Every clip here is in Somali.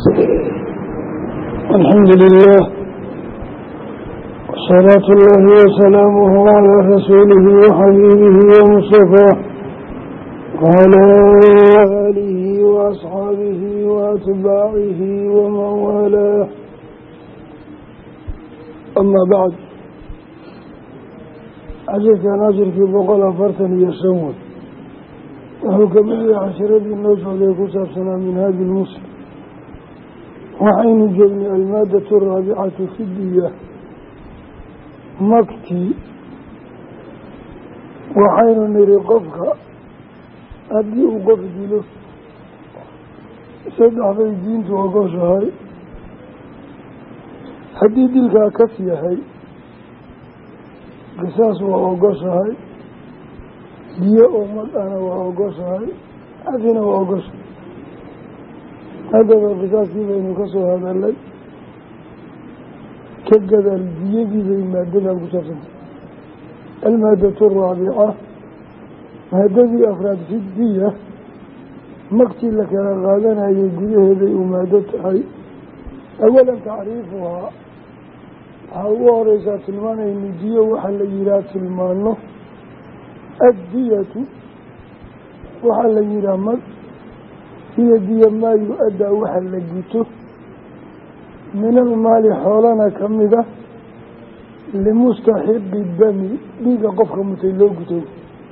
الحمد لله وصلاة الله وسلامه على رسوله وحبيبه ومصطفاه وعلى آله وأصحابه وأتباعه ومن والاه. أما بعد، عجلكان أجركي بقول أفرتن يسوون وهو كمية عشرة النوشة ليكوسف سنة من هذه المسلم. وحين جبني المادة الرابعة في الدية مكتي وحين نري قفك أدي وقف جلو سدح في الدين توقش هاي هدي دلك كفية هاي قصاص وقش هاي دية أمد أنا وقش هاي أذن وقش هذا القصاص بين كسو هذا الليل كجذا الدية زي مادة القصاص. المادة الرابعة هذه أفراد في الدية مقتل لك غالنا يقول هذه مادة هاي. أولا تعريفها هو رئيسة المعنى الدية وحل يرات المعنى الدية وحل يرامك هي دية ما يؤدى وحل لقيته من المال حولنا كمدة لمستحب الدم ديك قفك متلوقته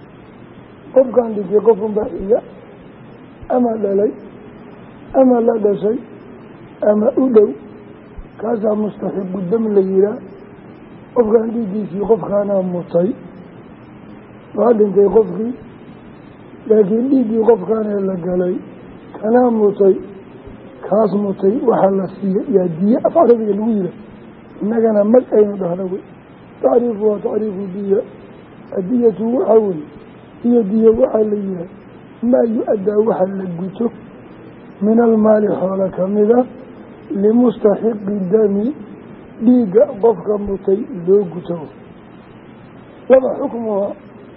قفك عندك قفك بحية أما للي أما لا شيء أما أدو كذا مستحب الدم ليلا قفك عندك في قفك أنا مطي وهذا انت قفك لكن ديك قفك أنا لقلي أنا مطي كاس مطي وحل السيئة يا دي أفعل ذي الويلة إنك أنا مد أين دهنوي تعريفها تعريف الدية. الدية وحول هي دية وحلية ما يؤدى وحل لقيته من المال حول كاملة لمستحق الدم ديق ضفك مطي لقيته. لما حكمها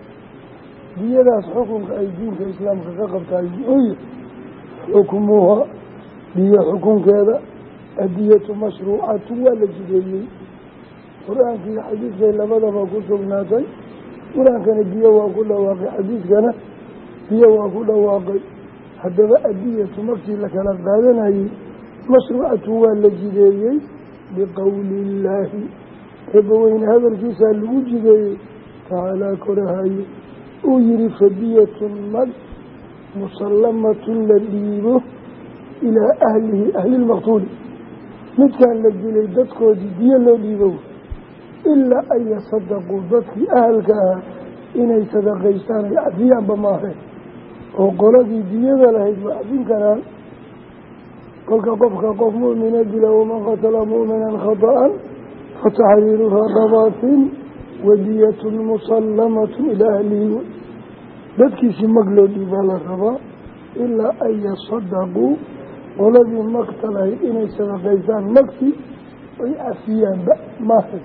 دية لاس حكم كأيدين كإسلام كقب كأيدين حكمها هي حكم كذا. الدية مشروعة ولا جدية. قرآن في حديث زي لماذا ما قلت بناتي قرآن كان الدية وأقول واقع حديث كان دية وأقول واقع حتى الدية تمكتي لك لقادنا هي مشروعة ولا جدية بقول الله إبوين هذا الكيسان الوجدي تعالى كرهاي ويرف الدية المد مسلمة للديبه إلى أهله أهل المقتول مثل الذي دتكو دية للديبه إلا أن يصدقوا ضدك أهلك إن يصدقيستان العفيان بماهر وقال دية لهيد وعفين كان قلت قفك قف مؤمنا جلا ومن قتل مؤمنا خطأ فتحرير رقبات ودية مسلمة إلى أهله dadkii si mag loo dhiibaa la rabaa ilaa an yasadaquu qoladii magta lahayd inay sadaqaysaan magti ay cafiyaanba maaha.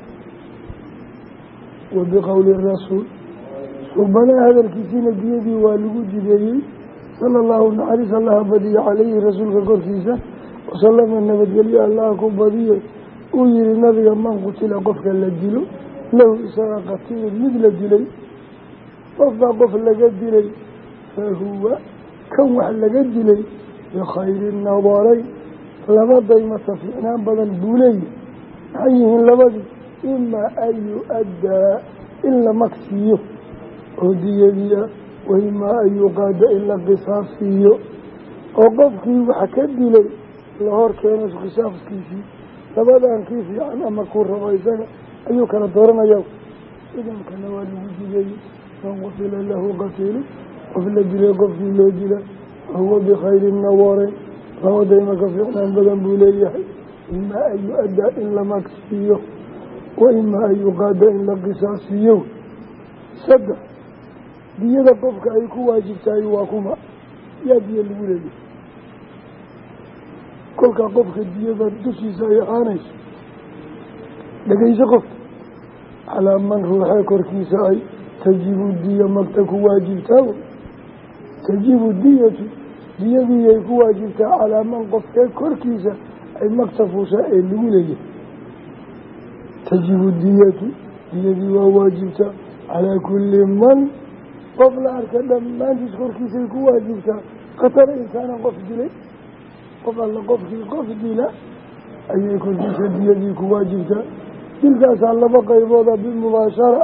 wabiqowli rasuul subanaa hadalkiisiina diyadii waa lagu jideeyey sala allahu naxariis allaha badiyo calayhi rasuulka korkiisa wasalama nabadgelyo allaha ku badiyo uu yihi nabiga man qutila qofka la dilo lahu isaga qatiilun mid la dilay qofbaa qof laga dilay fahuwa kan wax laga dilay bikhayri nadarayn laba daymata fiicnaan badan buu leeyahy. maxay yihiin labadii? imaa an yu-addaa in la magsiiyo oo diyadiia wa imaa an yuqaada in la qisaasiiyo oo qofkii wax ka dilay la hor keeno qisaaskiisii. labadan kii fiican ama kuu rabo isaga ayuu kala dooranaya. idankana waa lagu jideeyey من قتل له قتيل قفل جلي قفل له جلي فهو بخير النوارين فهو دائما كفعنا بدن بوليه إما أن يؤدى إلا مكسيه وإما أن يقاد إلا قصاصيه. صدق ديادة قفك أيكو واجب تاي واكما يا دي الولي كلك قفك ديادة دسي سايحانيس لقيس قفك على من روحي كوركيسا أي تجيب الدية مكتك واجب تاو تجيب الدية diyadii ay ku waajibtaa calaa man qofkee korkiisa ay maktafuusha ee lagu leeyahay tajibu diyatu diyadii waa waajibtaa calaa kulli man qof la arka dhammaantiis korkiisay ku waajibtaa qatala insaanan qof dilay qof alla qofkii qof dila ayay korkiisa diyadii ku waajibtaa dilkaasaa laba qaybooda bimubaashara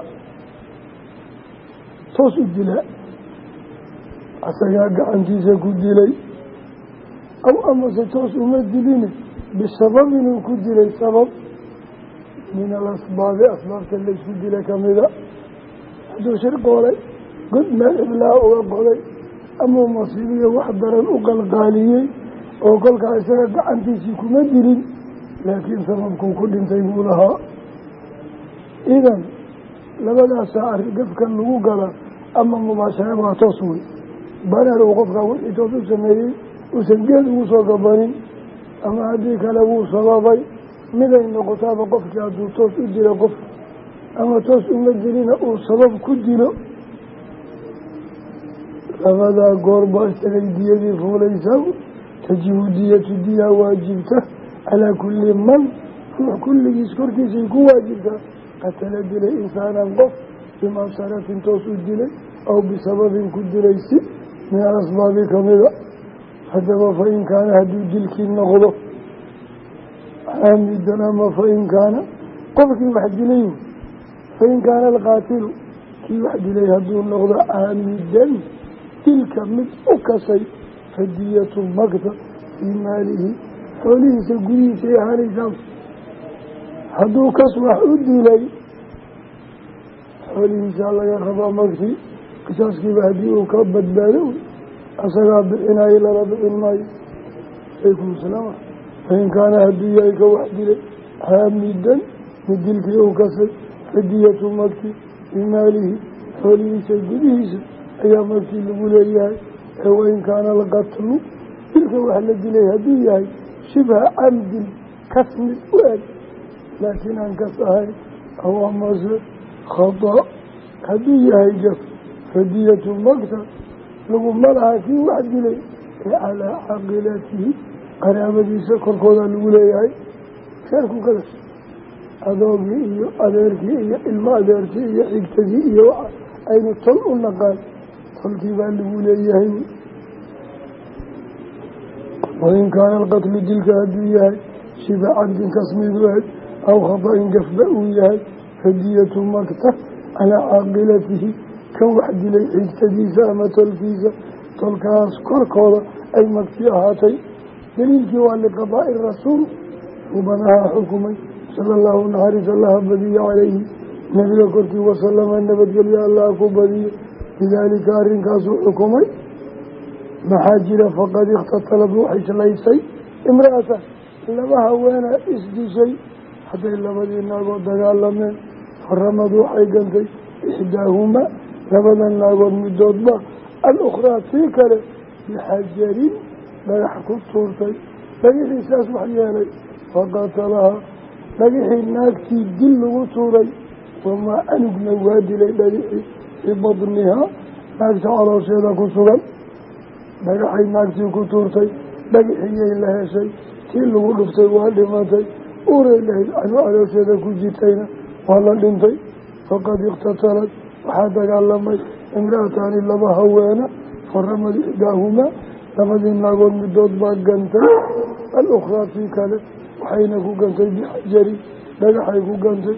toos u dilaa asagaa gacantiisa ku dilay aw amase toos uma diline bisababin uu ku dilay sabab min alasbaabi asbaabta laysku dila kamida hadduu shir qoolay god meel iblaa uga qoday amau masiibiya wax daran u qalqaaliyey oo kolkaa isaga gacantiisii kuma dilin laakiin sababkuu ku dhintay buu lahaa idan labadaasaa arrin gafkan lagu gala ama mubaashara waa toos wey bareer uu qofkaa wixii toos u sameeyey uusan geed ugu soo gabanin ama haddii kale wuu sababay miday noqotaaba qofkii hadduu toos u dilo qof ama toos uma dilina uu sabab ku dilo labadaa goorbaa isagay diyadii fuulaysaa tajibu diyatu diyaa waajibta calaa kulli man ruux kulligiis korkiisay ku waajibtaa qatala dilay insaanan qof bimaasharatin toos u dilay aw bisababin ku dilay si min alasbaabi kamida haddaba fain kaana hadduu dilkii noqdo caamidan ama fain kaana qofkii wax dilay fain kaana alqaatilu kii wax dilay hadduu noqdo caamidan dilka mid u kasay fadiyatu magta fii maalihi xoolihiisa gudihiisay ahaanaysaa hadduu kas wax u dilay xoolihiisaa laga rabaa magti qisaaskiiba haddii uu ka badbaado asagaa bixinayo lala bixin maayo alaykum salaam fain kaana hadduu yahay ka wax dilay caamidan mid dilkii u kasay fadiyatu magti fii maalihi xoolihiisa gudihiisa ayaa magtii lagu leeyahay ee wain kaana alqatlu dilka wax la dilay hadduu yahay shibha camdin kas mid u eg laakiin aan kas ahayn aw amase khata hadduu yahay gaf fadiyatu magta laguma laha kii wax dilay ee calaa caaqilatihi qaraabadiisa korkooda lagu leeyahay reerku ka dhashay adoogii iyo adeerkii iyo ilmo adeerkii iyo xigtadii iyo waxa aynu tol u naqaan tolkii baa lagu leeyahay wain kaana alqatlu dilka hadduu yahay shiba cabdin kasmid u eg aw khata-in gafba uu yahay fadiyatu magta calaa caaqilatihi kan wax dilay xigtadiisa ama tolkiisa tolkaas korkooda ay magti ahaatay daliilkii waa liqadaa'i rasuul subanahaa xukumay sala allahu naxariis allaha badiyo calayhi nabiga korkii wasalama nabadgelyo allaha ku badiyo lidaalika arrinkaasuu xukumay maxaa jira faqad ikhtatalad waxay islaysay imra'ata laba haweena isdishay hadday labadii naagood dagaalameen faramad waxay gantay ixdaahumaa labadan naagood midoodba al-ukhraa tii kale bixajarin dhagax ku tuurtay dhagixii saas wax yeelay faqatalahaa dhagixii naagtii dil lagu tuuray wamaa anugna waa dilay dhagixii fii badnihaa naagta caloosheeda ku sugan dhagaxay naagtii ku tuurtay dhagixiyay la heshay tii lagu dhuftay waa dhimatay uray lahayd canu caloosheeda ku jirtayna waa la dhintay faqad ikhtatalad waxaa dagaalamay imra'ataani laba haweena faramad ixdaahumaa labadii naagood midood baa gantay al-ukhraa tii kale waxayna ku gantay bixajari dhagaxay ku gantay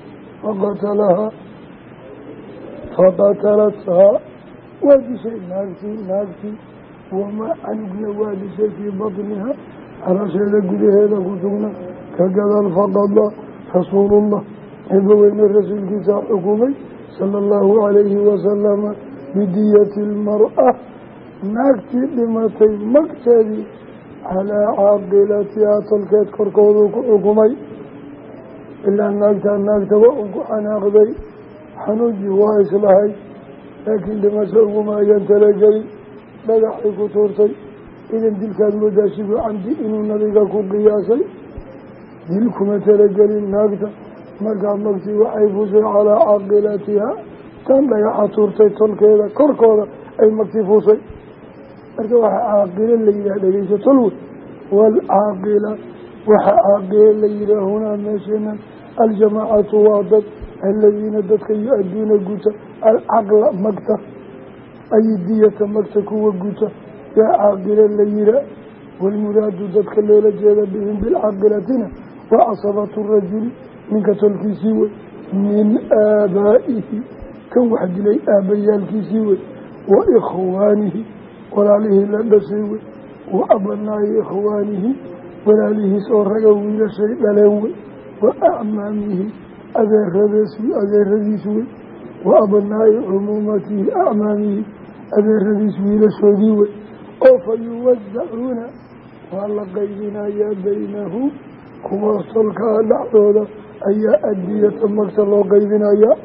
faqatalathaa waa dishay naagtii wamaa anugna waa dishay fii badnihaa caloosheeda gudaheeda ku sugna ka gadaal faqada rasuulullah eebaweyne rasuulkiisaa xukumay sala allahu calayhi wasalama bidiyati almar'a naagtii dhimatay magteedii calaa caaqilatihaa tolkeed korkooduu ku xukumay ilaa naagtaba un ku xanaaqday xanuuji waa islahay laakiin dhimasho uguma ayan talagelin dhagaxay ku tuurtay idan dilkaad moodaa shibu camdi inuu nabiga ku qiyaasay dil kuma talagelin naagta markaa magtii waxay fuushay calaa caaqilatihaa tan dhagaxa tuurtay tolkeeda korkooda ay magtii fuushay marka waxaa caaqilo la yidhaha dhegeyso tolwe waalcaaqila waxaa caaqilo la yidhaha hunaa meesheenan aljamaacatu waa dad aladiina dadka yu-aduuna guta alcaqla magta ay diyata magta kuwa guta yaa caaqilo la yihaa waalmuraadu dadka loola jeeda bihim bilcaaqilatina waa casabatu rajuli ninka tolkiisii wey min aabaa'ihi kan wax dilay aabayaalkiisii wey wa ikhwaanihi walaalihii la dhashay wey wa abanaayi ikhwaanihi walaalihiis oo raga wiilashay dhaleen wey wa acmaamihi adeeradiis wey wa abanaayi cumuumatihi acmaamihi adeeradiis wiilashoodii wey oo fa yuwasacuuna waa la qaybinayaa baynahum kuwa tolkaa dhacdooda ayaa adiyata magta loo qaybinayaa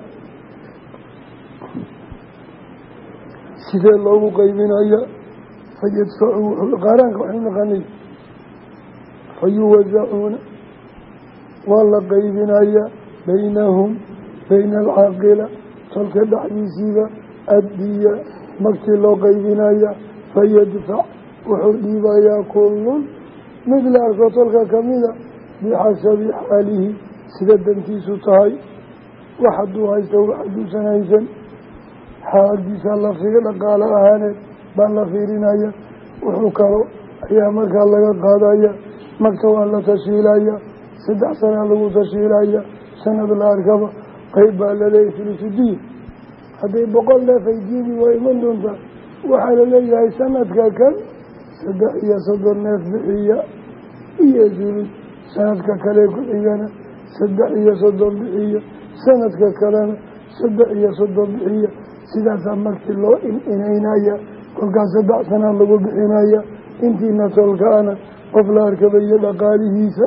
sidee loogu qaybinayaa fayadfacu qaaraanka waxay naqanay fayuwasacuuna waa la qaybinayaa baynahum bayna alcaaqila tolka dhexdiisiiba addiya magtii loo qaybinayaa fayadfac wuxuu dhiibayaa kullun mid la arko tolka kamida bixasabi xaalihi sida dantiisu tahay wax hadduu haysto wax hadduusan haysan xaaladiisa la figa dhaqaalo ahaaneed baa la fiirinaya wuxuu kalo ayaa markaa laga qaadaya magta waa la tashiilaya 3 sana lagu tashiilaya sanad la arkaba qayb baa laleeyahay filisudiin hadday 100 neef ay diidi waa iman doontaa waxaa laleeyahay sanadka kan 3 neef bixiya iyo sulus sanadka kale ku xigana 3 bixiya sanadka kalena 3 bixiya sidaasaa magti loo inaynaya kolkaas 3 sana lagu bixinaya intiina tolkaana qof la arkaba iyo dhaqaalihiisa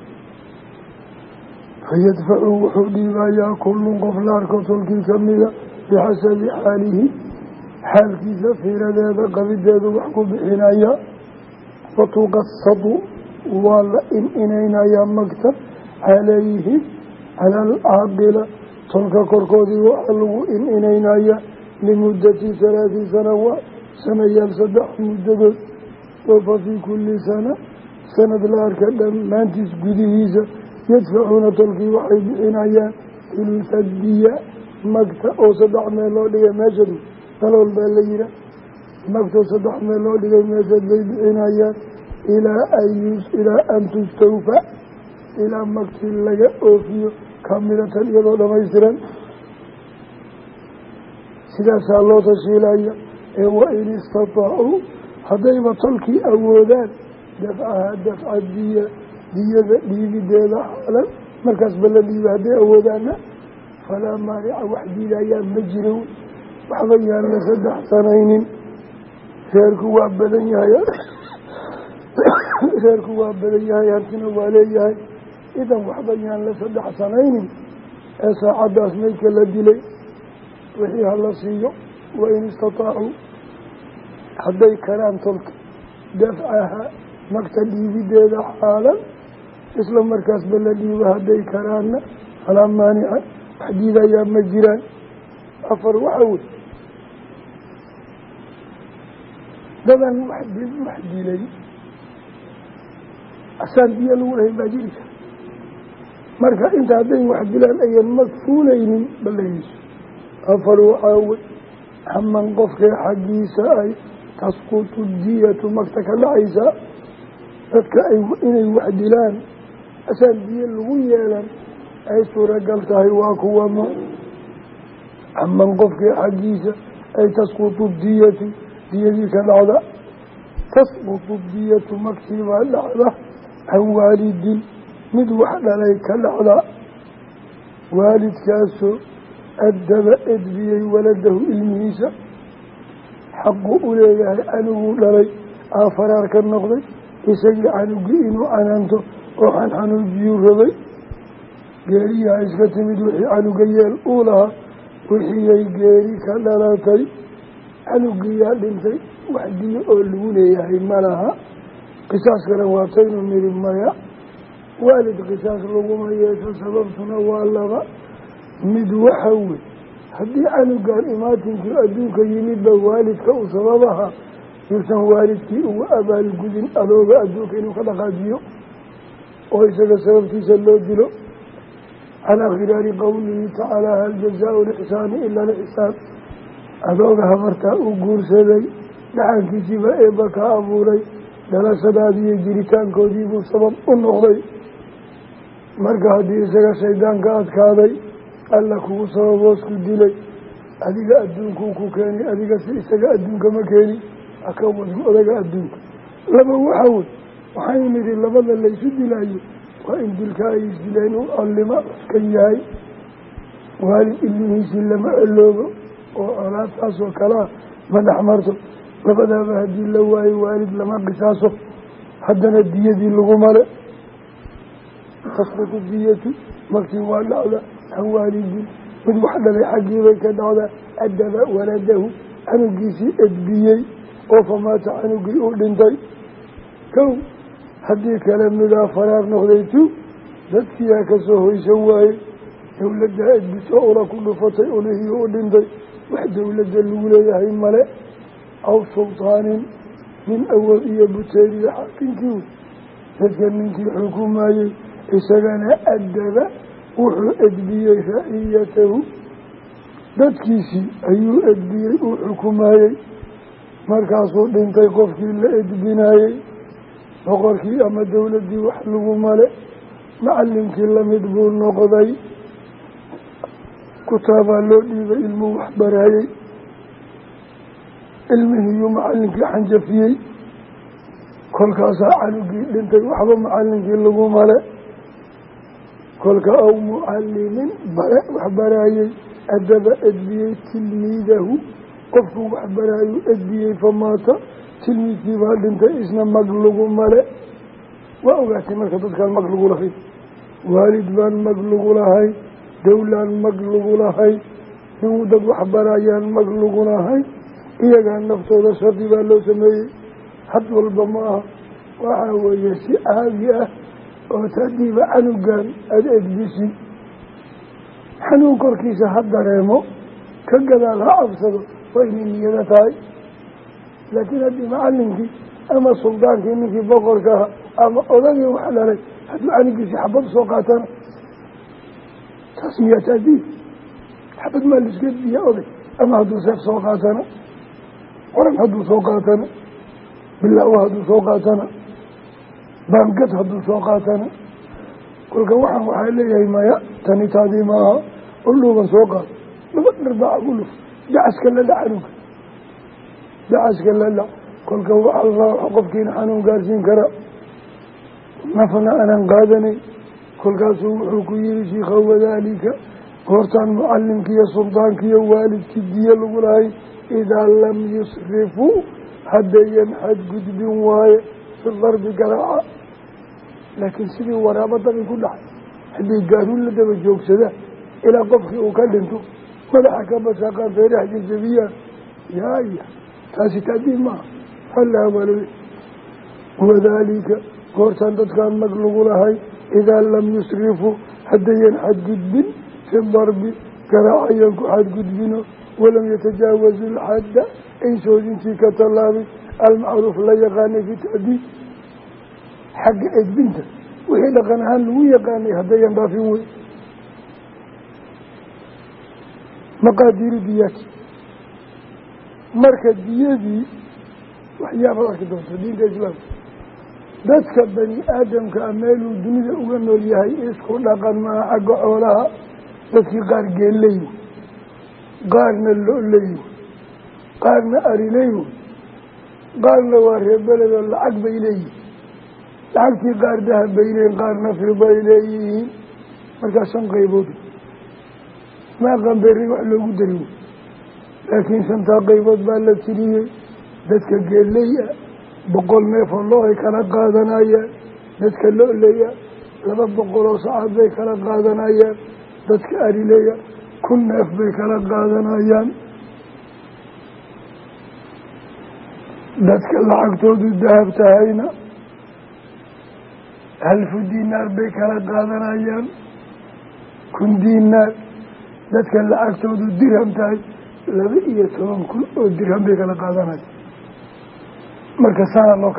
fayadfacu wuxuu dhiibayaa kullun qof la arko tolkii kamida bixasabi xaalihi xaalkiisa fiiradeeda qabideedu wax ku bixinaya fatuqasadu waa la inaynayaa magta calayhim cala alcaaqila tolka korkoodii waxaa lagu inaynaya limuddati 3 sanawaat sanayaal 3 muddadood wafa fii kulli sana sanad la arka dhammaantiis gudihiisa yadfacuuna tolkii waxay bixinayaan ilfadiya magta oo 3 meel loo dhigay meeshad dalool baa la yihaa magtoo 3 meel loo dhigay meeshad bay bixinayaan ilaa an tustawfa ilaa magtii laga oofiyo kaamilatan iyadoo dhamaystiran sidaasaa loo tashiilaya ee wain istataacuu haddayba tolkii awoodaan dafcaha dafca diyada dhiibideeda xaalan markaasba la dhiiba hadday awoodaana falaa maanica wax diidayaa ma jiro waxba yaan la 3 sanaynin reerku waa badan yahay hantina waa leeyahay idan waxba yaan la 3 sanaynin ee saacaddaas maydka la dilay wixii hala siiyo wain istataacuu hadday karaan tolka dafcaha magta dhiibideeda xaalan isla markaasba la dhiibo hadday karaanna falaa maanica wax diidayaa ma jiraan 4 waxaa wey dadan wax dilay asaan biyo lagu lahayn baa jiri kara marka inta hadday wax dilaan ayan magfuulaynin ballayeyso 4 waxaa wey haman qofkee xaggiisa ay tasqutu diyatu magta ka dhacaysa dadka inay wax dilaan asaan biyo lagu yeelan ay suuragal tahay waa kuwama haman qofkee xaggiisa ay tasqutu diyatu diyadii ka dhacda tasqutu diyatu magtii baa dhacda can waalidin mid wax dhalay ka dhacda waalidkaasoo addaba edbiyey waladahu ilmihiisa xaqu u leeyahay canuguu dhalay aafaraar ka noqday isagii canugii inuu canaanto oo xanxanuujiyuu rabay geeriyaha iska timid wixii canuga yeel uu lahaa wixiiyay geeri ka dhalatay canugiyaa dhintay wax diyo oo lagu leeyahay ma laha qisaaskana waataynu niri maya waalid qisaas laguma yeesho sababtuna waa 2 mid waxa wey haddii canugan imaatinkii adduunka yimidba waalidka u sababaha yuusan waalidkii ugu abaalgudin adooga adduunka inuu ka dhaqaajiyo oo isaga sababtiisa loo dilo calaa khilaali qowlihi tacaalaa hal jazaau lixsaani ila lixsaan adooga habartaa uu guursaday dhaxankiisiibaa eebba ka abuuray dhalashadaadiiyo jiritaankoodiibuu sabab u noqday marka haddii isaga shaydaanka adkaaday alla kugu sababoos ku dilay adiga adduunkuu ku keenay adiga si isaga adduunka ma keeni haka wadin odaga adduunka laba waxa wey waxaynu nidhi labada laysu dilaayo waa in dilka ay isdileen uu allima ka yahay waalid ilmihiisii lama coloobo oo colaadtaasoo kalea ma dhex marto labadaaba haddii la waayo waalid lama qisaaso haddana diyadii lagu male tasqutu diyatu markii waa dhacda can waalidin mid wax dhalay xaggiibay ka dhacdaa adaba waladahu canugiisii edbiyey oo famaata canugii uu dhintay kow haddii kale midaa faraar noqday tu dadkiiyaa ka soo hoysan waayey dowladdaa edbiso ula ku dhufatay ulihii u dhintay wax dowladda lagu leeyahay male aw sultaanin nin awood iyo buteeriya xaakinkii dadka ninkii xukumayey isagana adaba wuxuu edbiyey raciyatahu dadkiisii ayuu edbiyey uu xukumayey markaasuu dhintay qofkii la edbinayey boqorkii ama dowladdii wax lagu male macallinkii lamid buu noqday kutaabaa loo dhiibay ilmuu wax baraayey ilmihiiyuu macallinkii xanjafiyey kolkaasaa canugii dhintay waxba macallinkii lagu male kolka aw mucallimin bare wax baraayey adaba edbiyey tilmiidahu qofkuu wax baraayuu edbiyey famaata tilmiidkii baa dhintay isna mag lagu male waa ogaatay marka dadkaan mag lagu lahayn waalid baan mag lagu lahay dowlaan mag lagu lahay in dad wax baraayaan mag lagu lahay iyagaa naftooda shardi baa loo sameeyey had walba ma aha waxaa weeye si caadi ah oo tadiiba canugan aada edbisin xanuun korkiisa ha dareemo ka gadaal ha cabsado waa inay niyada tahay laakiin haddii macallinkii ama suldaankii ninkii boqorka aha ama odagii wax dhalay hadduu canugiisii xabad soo qaatana taas miyaa taadiib xabad maa liska diya oday ama hadduu seef soo qaatana qoran hadduu soo qaatana bilaawa hadduu soo qaatana baangad hadduu soo qaatana kolka waxaa leeyahay maya tani taadii maaha uluuban soo qaado laba dharbaaca ku luf dacaska la dhac canuga dacaska la dhac kolka waxaa qofkiina xanuun gaarsiin kara nafna aanan qaadanay kolkaasuu wuxuu ku yihi shiikha wadaalika goortaan mucallimkiiyo suldaankiiyo waalidkii diyo lagu lahay idaa lam yusrifuu haddayan xadgudbin waaye fi darbi garaaca laakiin sidii waraabo dabi ku dhacay haddii gaaruun la daba joogsada ilaa qofkii uu ka dhinto madaxa ka basaqaan feeraha jajabiyaan yaaya taasi taadiib maaha halaawalole wadaalika goortaan dadkaan mag lagu lahay idaa lam yusrifuu haddayan xadgudbin fi darbi garaacayan ku xadgudbino walam yatajaawazu lxadda ay soodintii ka tallaabin almacruuf la yaqaanay fi taadiib xagga edbinta wixii dhaqan ahaan lagu yaqaanay haddayan dhaafin wey maqaadiiru diyaati marka diyadii waxyaabaad arki doonta diinta islaamka dadka bani aadamka a meeluu dunida uga nool yahay isku dhaqan maaha xagga xoolaha dadkii qaar geelleyo qaarna lo-leyo qaarna arileyo qaarna waa reebeledoo lacag bay leeyihin lacagtii qaar dahab bay leeyihin qaarna fiday leeyihiin markaa 5 qaybood maa qambeeri wax loogu dari wey laakiin 5 qaybood baa la tiriyey dadka geelleya 100 neefoo loo ay kala qaadanayaan dadka lo-leya 200 oo sacaad bay kala qaadanayaan dadka arileya 1,000 neef bay kala qaadanayaan dadka lacagtoodu dahab tahayna 1000 diinaar bay kala qaadanayaan 1,000 diinaar dadka lacagtoodu dirham tahay 12,000 oo dirham bay kala qaadanayaan marka saana loo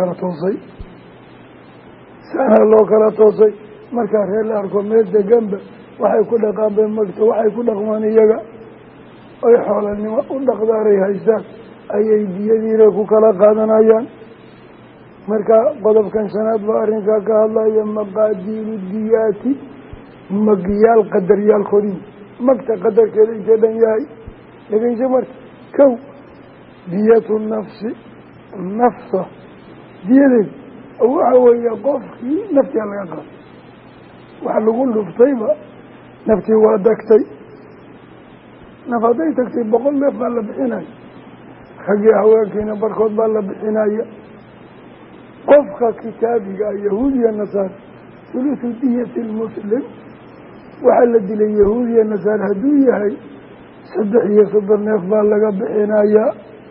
kala toosay markaa reer la arko meel deganba waxay ku dhaqaan bay magto waxay ku dhaqmaan iyaga oy xoolanimo u dhaqdaaray haystaan ayay diyadiina ku kala qaadanayaan marka qodobkan shanaad baa arrinkaa ka hadlaya maqaadiiru diyaati magyaal qadaryaalkoodii magta qadarkeeda intee dhan yahay dhegeyso marka kow diyatu nafsi nafsa diyadeed waxa weeye qofkii naftiha laga qaado wax lagu dhuftayba naftii waa dagtay naf hadday tagtay 100 neef baa la bixinaya raggii haweenkiina barkood baa la bixinaya qofka kitaabiga yahuudiya nasaar thuluthu diyati lmuslim waxaa la dilay yahuudiya nasaar hadduu yahay 3 neef baa laga bixinayaa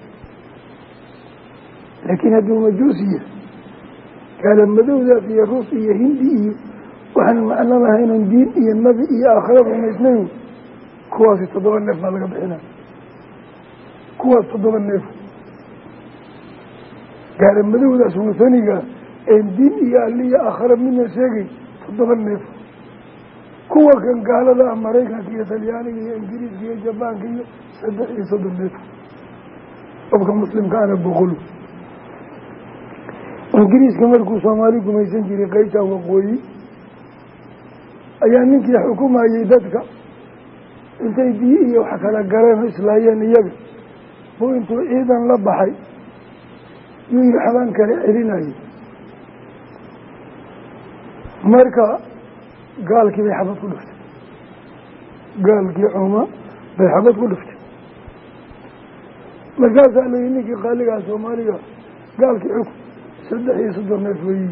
laakiin hadduu majuusiya kaala madowdaas iyo ruus iyo hindi iyo waxaan macno lahaynan diin iyo nabi iyo aakhira rumaysnayn kuwaasi 7 neef baa laga bixinaya kuwaas 7 neef gaala madowdaas wasaniga een diin iyo alli iyo aakhira midna sheegay 7 neef kuwa kan gaalada ah maraykanka iyo talyaaniga iyo ingiriiska iyo jabaanka iyo 3 neef qofka muslimkaana boqol ingiriiska markuu soomaali gumaysan jiray qaybta waqooyi ayaa ninkii xukumayey dadka intay diyi iyo wax kala galeen islaayeen iyaga buu intuu ciidan la baxay yuu xabaan kale celinayay marka gaalkii bay xabad ku dhuftay gaalkii cuma bay xabad ku dhuftay markaasaa layihi ninkii qaaligaa soomaaliga gaalkii xukun 3 neef weyi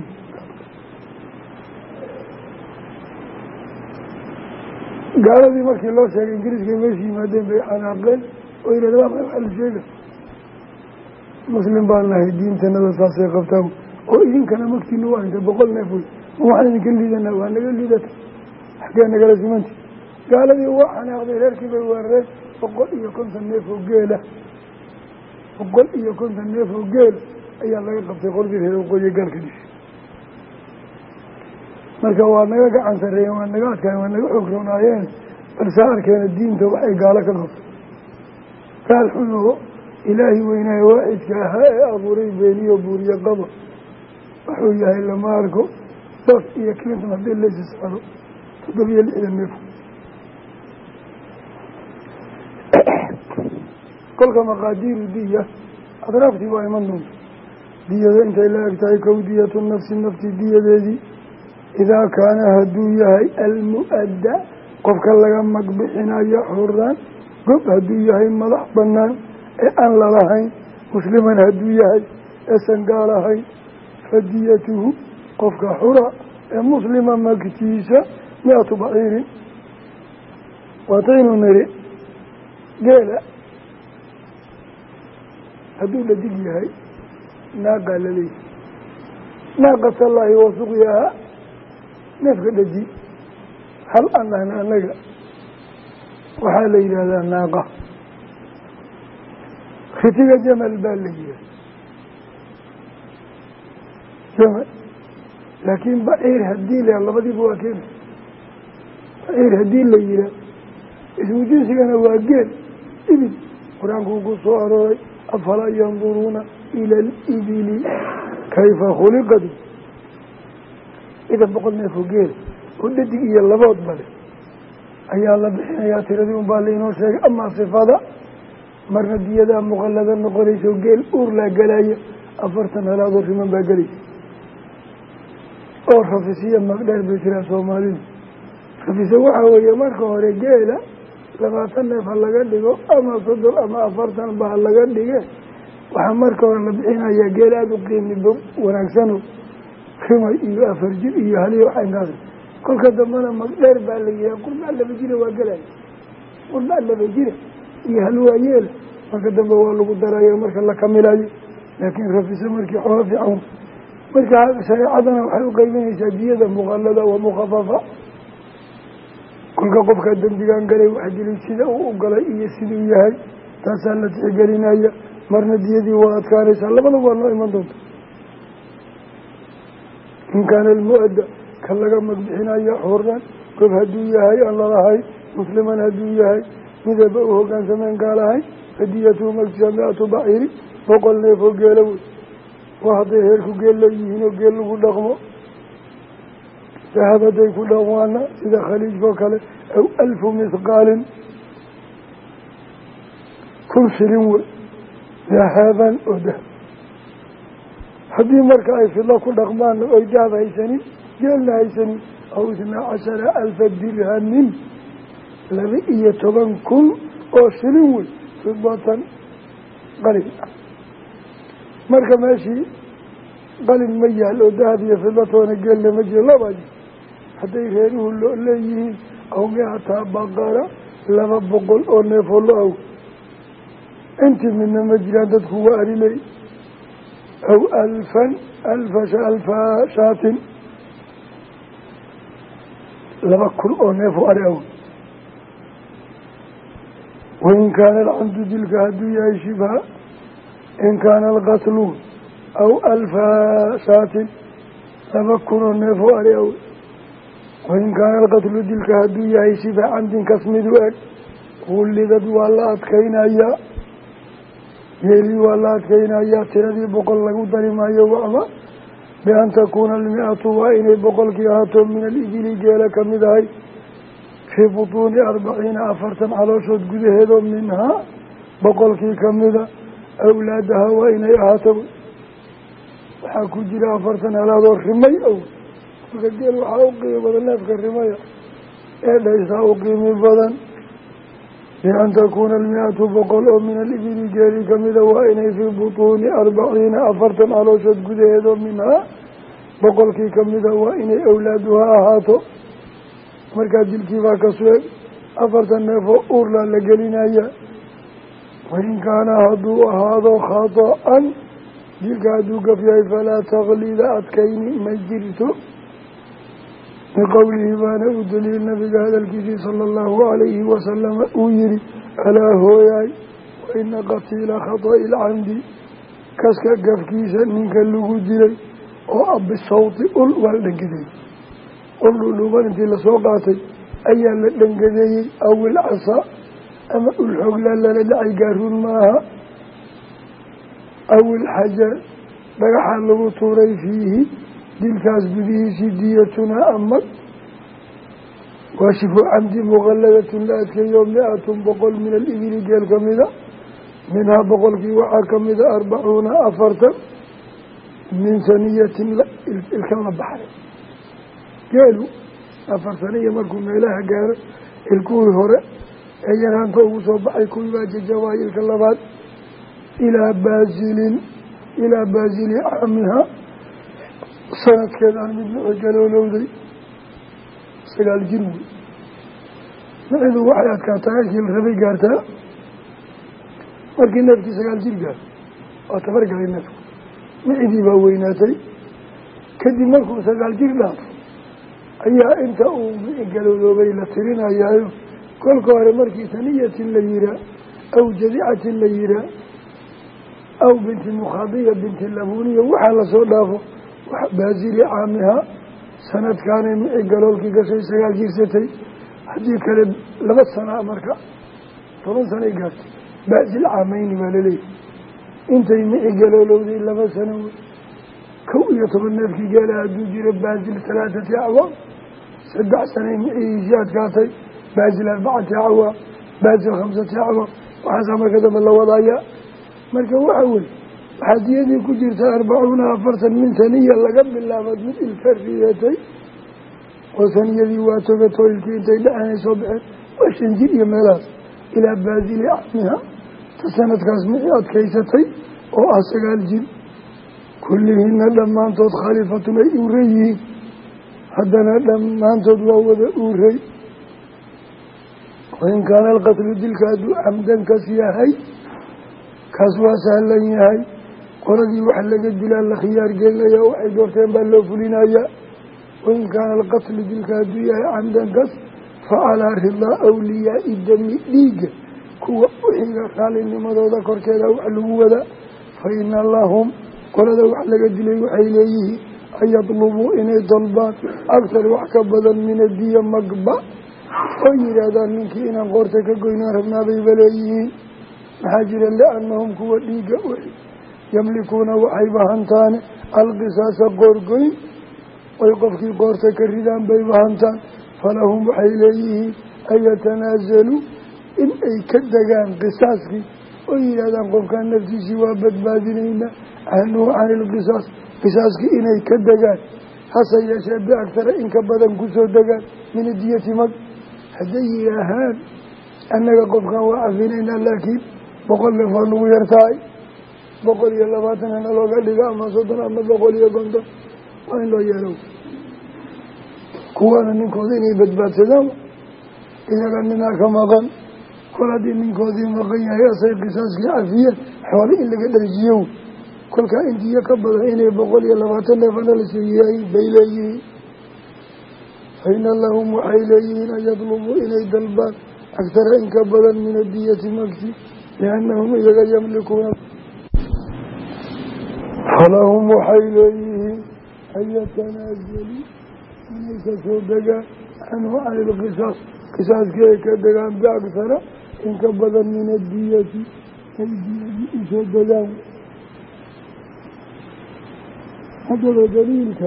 gaaladii markii loo sheegay ingiriiskay meesha yimaadeen bay xanaaqeen oo yidhahda waa maxaa la sheega muslim baan nahay diintanada saasay qabtaan oo idinkana magtiina waa inta 100 neef wey ma waxaan idinka liidanaa waa naga liidata xaggee nagala simanti gaaladii waa xanaaqday reerkii bay weerareen 150 neef oo geela 150 neef oo geela ayaa laga qabtay qoladii reer waqooyi gaalka dishay marka waa naga gacan sarreeyeen waa naga adkaayeen waa naga xoog roonaayeen balse arkeena diinta waxay gaalo ka qabtay gaal xunoo ilaahi weynaaye waaxidka ahaa ee abuuray beeniyo buuriye qaba wuxuu yahay lama arko daf iyo clinton haddii laysi saaro 7 neef kolka maqaadiiru diya adraaftii waa iman doonta diyada intay la eg tahay kow diyatu nafsi naftii diyadeedii idaa kaana hadduu yahay almu-adda qofka laga magbixinayo xuran gob hadduu yahay madax banaan ee aan lalahayn musliman hadduu yahay eesan gaal ahayn fadiyatuhu qofka xura ee muslima magtiisa 100 baciirin waataynu niri geela hadduu dhadig yahay naaqaa laleeyahy naaqatallaahi wa suqyaha neefka dhaji hal anahna anaga waxaa la yidhaahdaa naaqa khitiga jamal baa la yidhaha jamal laakiin baciir haddii la labadiiba waa keena baciir haddii la yihaa ismu jinsigana waa geel ibil qur-aankuu ku soo arooray afalaa yanduruuna ila alibili kayfa khuliqad idan 100 neef oo geela oo dhadig iyo labood bale ayaa la bixinayaa tiradii un baa lainoo sheegay amaa sifada marna diyadaa muqallada noqonayso geel uur laa gelaya 40 halaadoo riman baa gelaysa oo rafisiya magdheer bay tiraa soomaalidu rafise waxaa weeye marka hore geela 20 neef ha laga dhigo ama 30 ama 40 ba ha laga dhige waxaa marka hore la bixinayaa geel aada u qiimi wanaagsano rimay iyo 4 jir iyo haliyo waxaynkaas kolka dambana magdheer baa la yihaa qurbaa 2 jira waa gelaya qurbaa 2 jira iyo halwaayeela marka dambe waa lagu daraya marka la kamilayo laakiin rafise markii xoolo fiican marka shareecadana waxay u qaybinaysaa diyada muqallada wa mukhafafa kolka qofkaa dembigaan galay wax dilay sida uu u galay iyo siduu yahay taasaa la tixgelinaya marna diyadii waa adkaanaysaa labada waa noo iman doonta in kaana almu-adda ka laga magbixinaya xurran gob hadduu yahay aan lalahay musliman hadduu yahay midaba u hogaansameen gaalahay fadiyatuhu magtiisa 100 baciiri 100 neef oo geela wey waa hadday heerku geel leeyihiin oo geel lagu dhaqmo dahab hadday ku dhaqmaana sida khaliijkoo kale aw 1000 misqaalin 1,000 shilin wey dahaban oo dahab haddii marka ay fidlo ku dhaqmaana oy dahab haysanin geelna haysanin aw 12,000 dirhamin 12,000 oo shilin wey fidatan qalin marka meeshii qalin ma yaal oo dahab iyo fidlatoona geelna ma jiro labadi hadday reeruhu loo leeyihiin aw 100 baqara 200 oo neefoo lo aw intii midna ma jiraan dadku waa ariley aw 1,000 shaatin 2,000 oo neefoo ari aw wain kaana alcamdu dilka hadduu yahay shibha in kaana alqatlu aw 1,000 shaatin 2,000 oo neefoo ari aw wain kaana alqatlu dilka hadduu yahay shibha camdin kasmidu eg hullidad waa la adkaynayaa yeelii waa la adkaynayaa tiradii 100 lagu dari maayo wacma bian takuuna 100 waa inay 100kii ahaato min alibili geela ka mid ahay fii butuuni 40 calooshood gudaheedoo minhaa 100kii kamida awlaadaha waa inay ahaato waxaa ku jira 40 halaadoo rimay ow marka geel waxaa u qiimi badan neefka rimaya ee dhaysaa u qiimi badan bian takuuna 100 100 oo min alibili geeli kamida waa inay fii butuuni 40 calooshood gudaheedoo minhaa 100kii kamida waa inay awlaaduha ahaato markaa dilkii baa ka sueg 40 neefoo uurlaa la gelinaya wain kaana hadduu ahaado khata'an dilka hadduu gaf yahay falaa taklida adkayni ma jirto biqowlihi baana u daliil nabiga hadalkiisii sala allahu calayhi wasalama uu yihi alaa hooyaay waina qatiila khata'i lcamdi kaska gafkiisa ninka lagu dilay oo abisawti ul waa la dhangadeeyey ul dhudhuuban intii lasoo qaatay ayaa la dhangadeeyey aw ilcasa ama ulxoglaa lala dhacay gaaruun maaha aw ilxajar dhagaxaa lagu tuuray fiihi dilkaas gudihiisii diyatunaa amad waa shifu camdi muqalladatun la adkeeyo 100 min alibili geel kamida minhaa 100kii waxaa kamida 40 min saniyatin ilka la baxay geelu 4 saniya markuu meelaha gaaro ilkuwii hore ee yaraanta ugu soo baxay kuwii baa jajawaay ilka labaad ilaa baasili caamiha sanadkeedaan mid nuxi galoolowday 9 jir wey nacidu waxay adkaataa halkii la rabay gaartaa markii neefkii 9 jir gaar waa tabargalay neefku nacidii baa weynaatay kadib markuu 9 jir dhaafo ayaa inta uu galooloobay la tirinayaayo kolka hore markii saniyatin la yihaa aw jadicatin la yihaa aw binti mukhadiya binti labuniya waxaa lasoo dhaafo baasili caamiha sanadkaanay mici galoolkii gashay 9 jirsatay haddii kale 2 sana marka 10 sanay gaartay baasil caamayni baa laleeyahy intay mici galoolowday 2 sano 11 neefkii geela hadduu jiro baasil 3 acwaam 3 sanay micihiisii adkaatay baasil 4 acwaam baasil 5 acwaam waxaasaa marka dambe la wadaya marka waxa wey waxaa diyadii ku jirta 40 min saniya laga bilaabo mid ilka ridatay oo saniyadii waa togato ilkii intay dhexanay soo baxeen waa 5 jir iyo meelahaas ilaa baasili caamiha ta sanadkaas mici adkaysatay oo ah 9 jir kullihina dhammaantood khaliifatun ay uuray yihiin haddana dhammaantood waa wada uuray wain kaana alqatlu dilka hadduu camdan kas yahay kaas waa sahlan yahay qoladii wax laga dilaa la khiyaar gelinaya waxay doorteen baa loo fulinayaa wain kaana alqatlu dilka hadduu yahay camdan kas fa calaa ridaa awliyaai dami dhiigga kuwa uxiga raalinimadooda korkeeda wax lagu wadaa fa ina lahum qolada wax laga dilay waxay leeyihiin an yatlubuu inay dalbaan aktar wax ka badan min adiya magba oo yidhaahdaan ninkii inaan qoorta ka goynaan rabnaabayba leeyihiin maxaa jira liannahum kuwa dhiigga uxi yamlikuuna waxayba hantaane alqisaasa qoorgoyn way qofkii qoorta ka ridaan bayba hantaan falahum waxay leeyihiin an yatanaasaluu in ay ka degaan qisaaskii oo yidhahdaan qofkaan naftiisii waa badbaadinaynaa ahnuhu cani ilqisaas qisaaskii inay ka degaan hase yeeshee biagtara in ka badan kusoo degaan min adiyati mag hadday yidhaahaan annaga qofkaan waa cafinaynaa laakiin 100 neef waa nagu yartahay 120 hana looga dhiga ama 30 ama 150 waa in loo yeelo kuwaana ninkooda inay badbaadsadaan iyaga ninaa ka maqan kol haddii ninkoodii maqan yahay asay qisaaskii cafiyeen xoole in laga dharjiyo kolkaa intiiyo ka badan inay 120 neefana la siiyay bay leeyihiin fa ina lahum waxay leeyihiin an yatlubuu inay dalbaan agtara in ka badan min adiyati magti liannahum iyaga yamlikuuna falahum waxay leeyihiin an yatanaasaluu inay ka soo degaan canhu cani ilqisaas qisaaskii ay ka degaan biagtara in ka badan min adiyati ay diyadii usoo degaan haddaba daliilka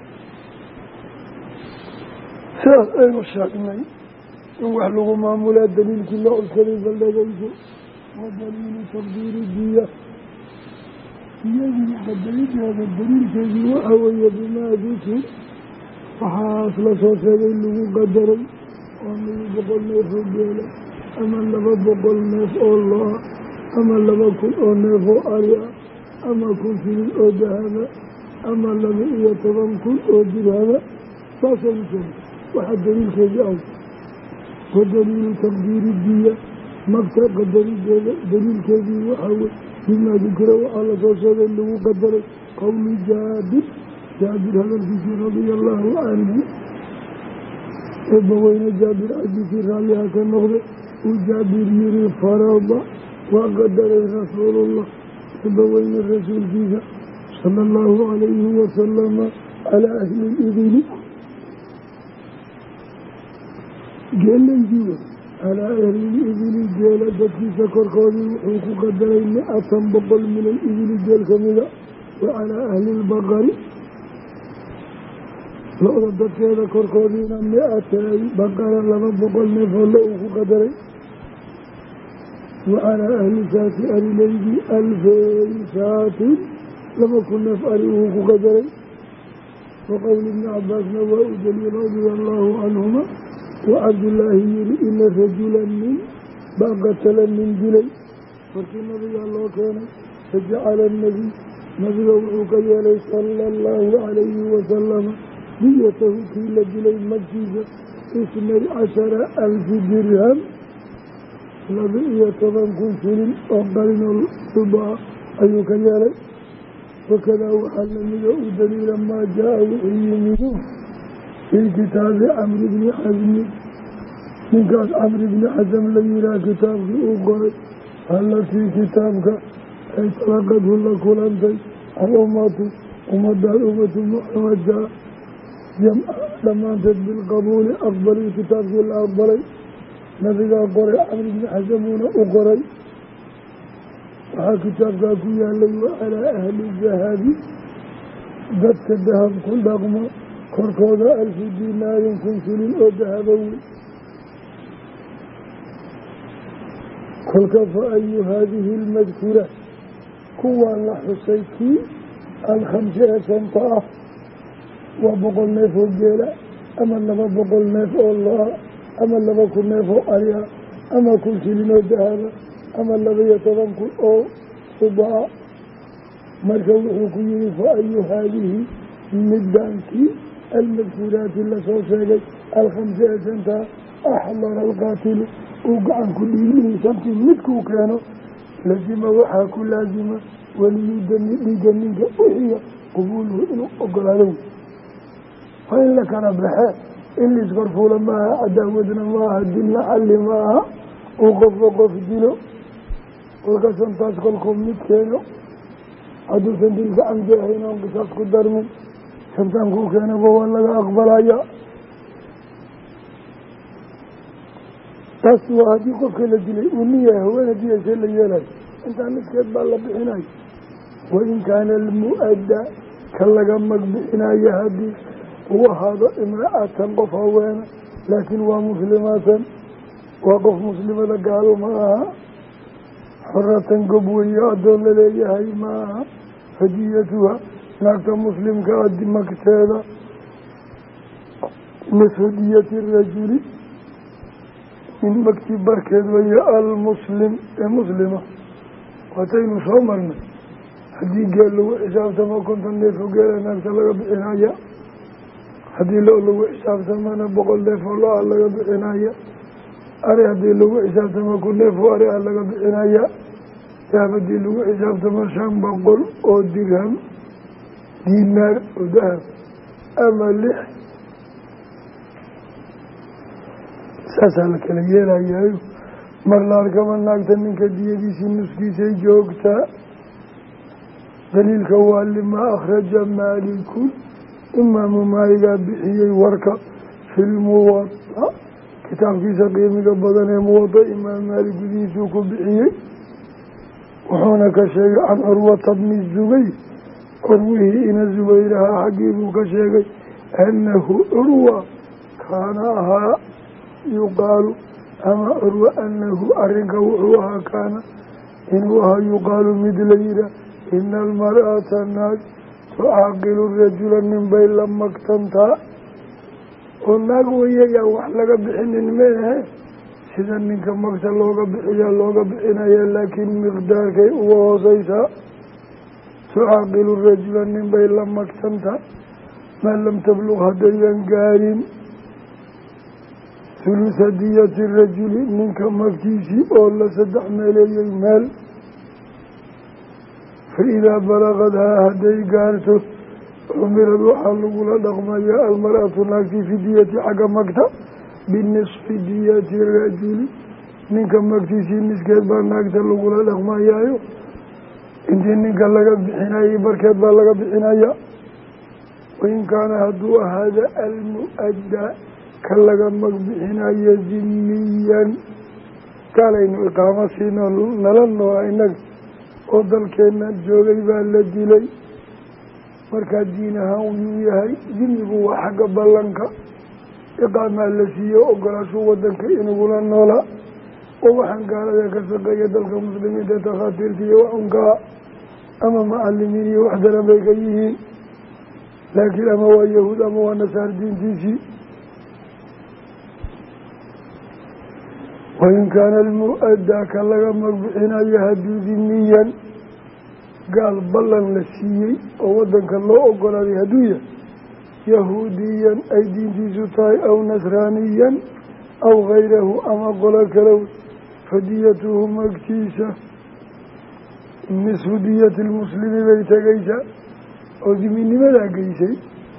sidaas aynu sheegnay in wax lagu maamulaa daliilkii loo cuskaday baldhagayso wa daliilu taqdiiri diya diyadii qadarideeda daliilkeedii waxa weeye bimaa dukir waxaas la soo sheegay lagu qadaray oo 100 neef oo geela ama 200 neef oo lo-a ama 2,000 oo neef oo ari ah ama 1,000 shilin oo dahaba ama 12,000 oo dirhama saasaynu sheegay waxaa daliilkeedii aw wa daliilu taqdiiri diya magta qadarideeda daliilkeedii waxaa wey bimaa dukira waxaa la soo sheegay lagu qadaray qowli jaabir hadalkiisii radia allaahu canhu eebbaweyne jaabir xadiisii raalliha ka noqday uu jaabir yiri farada waa qadaray rasuulullah eebbaweyne rasuulkiisa sala allahu calayhi wasalama calaa ahli libili geelaydii wey calaa ahli libili geela dadkiisa korkoodii wuxuu ku qadaray 100 min alibili geel kamida wa calaa ahli lbaqari lo-da dadkeeda korkoodiina 100 baqara 200 neef oo lo uu ku qadaray wa calaa ahli saati arileydii 2000 saatin 2,000 neef ari uu ku qadaray wa qowli ibni cabaasna waa u daliil radia allaahu canhuma wa cabdullaahi yiri ina rajulan nin baa qatala nin dilay markii nabigaa loo keenay fajacala nabiy nabiga wuxuu ka yeelay sala allahu calayhi wasalama diyatahu kii la dilay magtiisa 12,000 dirham 12,000 shilin oo qarinoo subaa ayuu ka yeelay wakadaa waxaa lamida u daliila maa jaa wixii yimidu fii kitaabi camri bni xasmi ninkaas camri bni xasam la yihaah kitaabkii uu qoray allatii kitaabka ay talaqadhu la kulantay alummatu ummadaan ummatu muxamada jamca dhammaanteed bilqabuuli aqbalii kitaabkii la aqbalay nabigaa qoray camri bni xasamuuna u qoray waxaa kitaabkaa ku yaalay wa calaa ahli dahabi dadka dahab ku dhaqmo korkooda 1,000 dinaarin 1,000 shilin oo dahaba wey kolka fa ayu haadihi almadkura kuwaa la xusay kii 5 ah waa 100 neef oo geela ama 200 neef oo lo-a ama 2,000 neef oo ari ah ama 1,000 shilin oo dahaba ama 12,000 oo subaa marka wuxuu ku yihi fa ayu haadihi midaankii almadkuuraati lasoo sheegay 5 axdara alqaatilu uu gacan ku dhiibihi shantii midkuu keeno lazima waxaa ku laazima weliyudami dhiiga ninka uxiya qubuuluhu inuu ogolaado waa in la kala baxe in laiskorfuula maaha cadaawadna maaha dilna xalli maaha وقف وقف دينه وقسم تاسكلكم متكينه عدو سنديل كأن جاهينا وقصاص قدر من شمتانكو كان بوان لغا أقبل آيا تاسوا هذه قفك لديلي ونية هو نديه سيلا يلاي انت عنك يتبال بحناي وإن كان المؤدى كاللغا مقبحناي هذه هو هذا امرأة قفها وانا لكن هو مسلمات وقف مسلمة قالوا معها حرة قبوية أدون لليهي معها هديتها ناكت مسلم كأدي مكتالة مثل هدية الرجل من مكتب بركة وهي المسلم مسلمة واتين صومرنا هدي قال له إسافة ما كنت النفو قال ناكت لغا بعناية هدي له إسافة ما نبقل نفو الله لغا بعناية أري هدي له إسافة ما كنت نفو أري لغا بعناية هدي له إسافة ما شام بقل أو درهم دينار وذهب أما اللح سأسألك ليلا يايو مرلارك من ناكتا منك ديديسي نسكيسي جوكتا دليل كوال لما أخرج مالك إمام مالك بحيي وركا في الموطأ كتاب في سقيمك بدن موطأ إمام مالك ديسوك بحيي وحونك شيء عن عروة بن الزبير قروه إن الزبيرها حقيبك شيء أنه عروة كانها يقال أما عروة أنه أرنك وعوها كان إنها يقال مثليرا إن المرأة الناس تعاقل الرجل من بين لما اكتنتا والناس ويا وحلق بحن منه سيدا منك مقتل لوغا بحنايا لكن مقدار كي ووصيسا تعاقل الرجل من بين لما اكتنتا ما لم تبلغ هديا قارين ثلث دية الرجل منك مكتيسي أولا سدح مليي مال فإذا بلغتها هدي قارته عمر الوحل ولا دغمية المرأة ناكتي في دية حق مكتب بالنصف دية الرجل منك مكتيسي نسكت باناكتا ولا دغمية انت منك لغا بحناية بركات بلغا بحناية وإن كان هدو هذا المؤدى كلغا مقبحناية ذميا قال إنه إقامة سينا نلن وإنك أفضل كينا جوغي بالذي لي markaa diin ahaan wuu yahay dimigu waa xagga ballanka iqaamaa la siiyo ogolaashuu wadanka inugula noolaa oo waxaan gaalada ka shaqeeya dalka muslimiinta takhaatiirta iyo waxunkaa ama macalimiin iyo wax daran bay ka yihiin laakiin ama waa yahuud ama waa nasaar diintiisii wain kaana almu-addaa ka laga magbixinayo hadduu dimiyan قال بلن لسيي أو ودنك الله أقول هدوية يهوديا أي دين تيسوتاي أو نصرانيا أو غيره أما قولك لو فديته مكتيسة نصف دية المسلم بيت قيسة أو زميني ماذا قيسي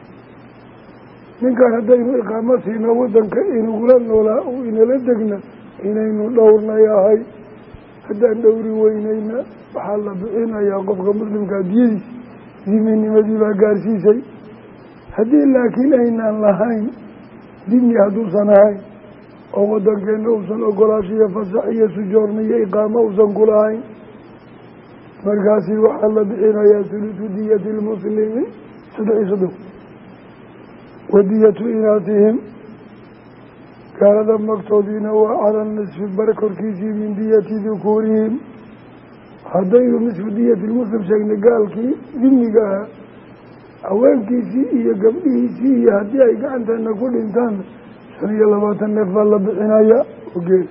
من كان دين إقامتنا ودنك إنه قلنا ولا وإن لدقنا إنه دورنا يا هاي هذا دوري وإنينا وحال بحينا يا قفق مسلم كاديدي ديميني مديبا قارسيسي هذه لكن أين اللهين ديني هدوسا نهاي وودن كان أوصل أقلاشية فصحية سجورنية إقامة أوصل قلهين مركاسي وحال بحينا يا ثلث دية المسلمين صدعي صدق ودية إناتهم كان ذا مقصودين وعلى النصف بركر كيسي من دية ذكورهم هذا نصف دية المسلم شكل قال كي ذنقها أول كيسي إيا قبله سي هدي أيقا أنت أن كل إنسان سنية لبات النفع الله بعناية وقيل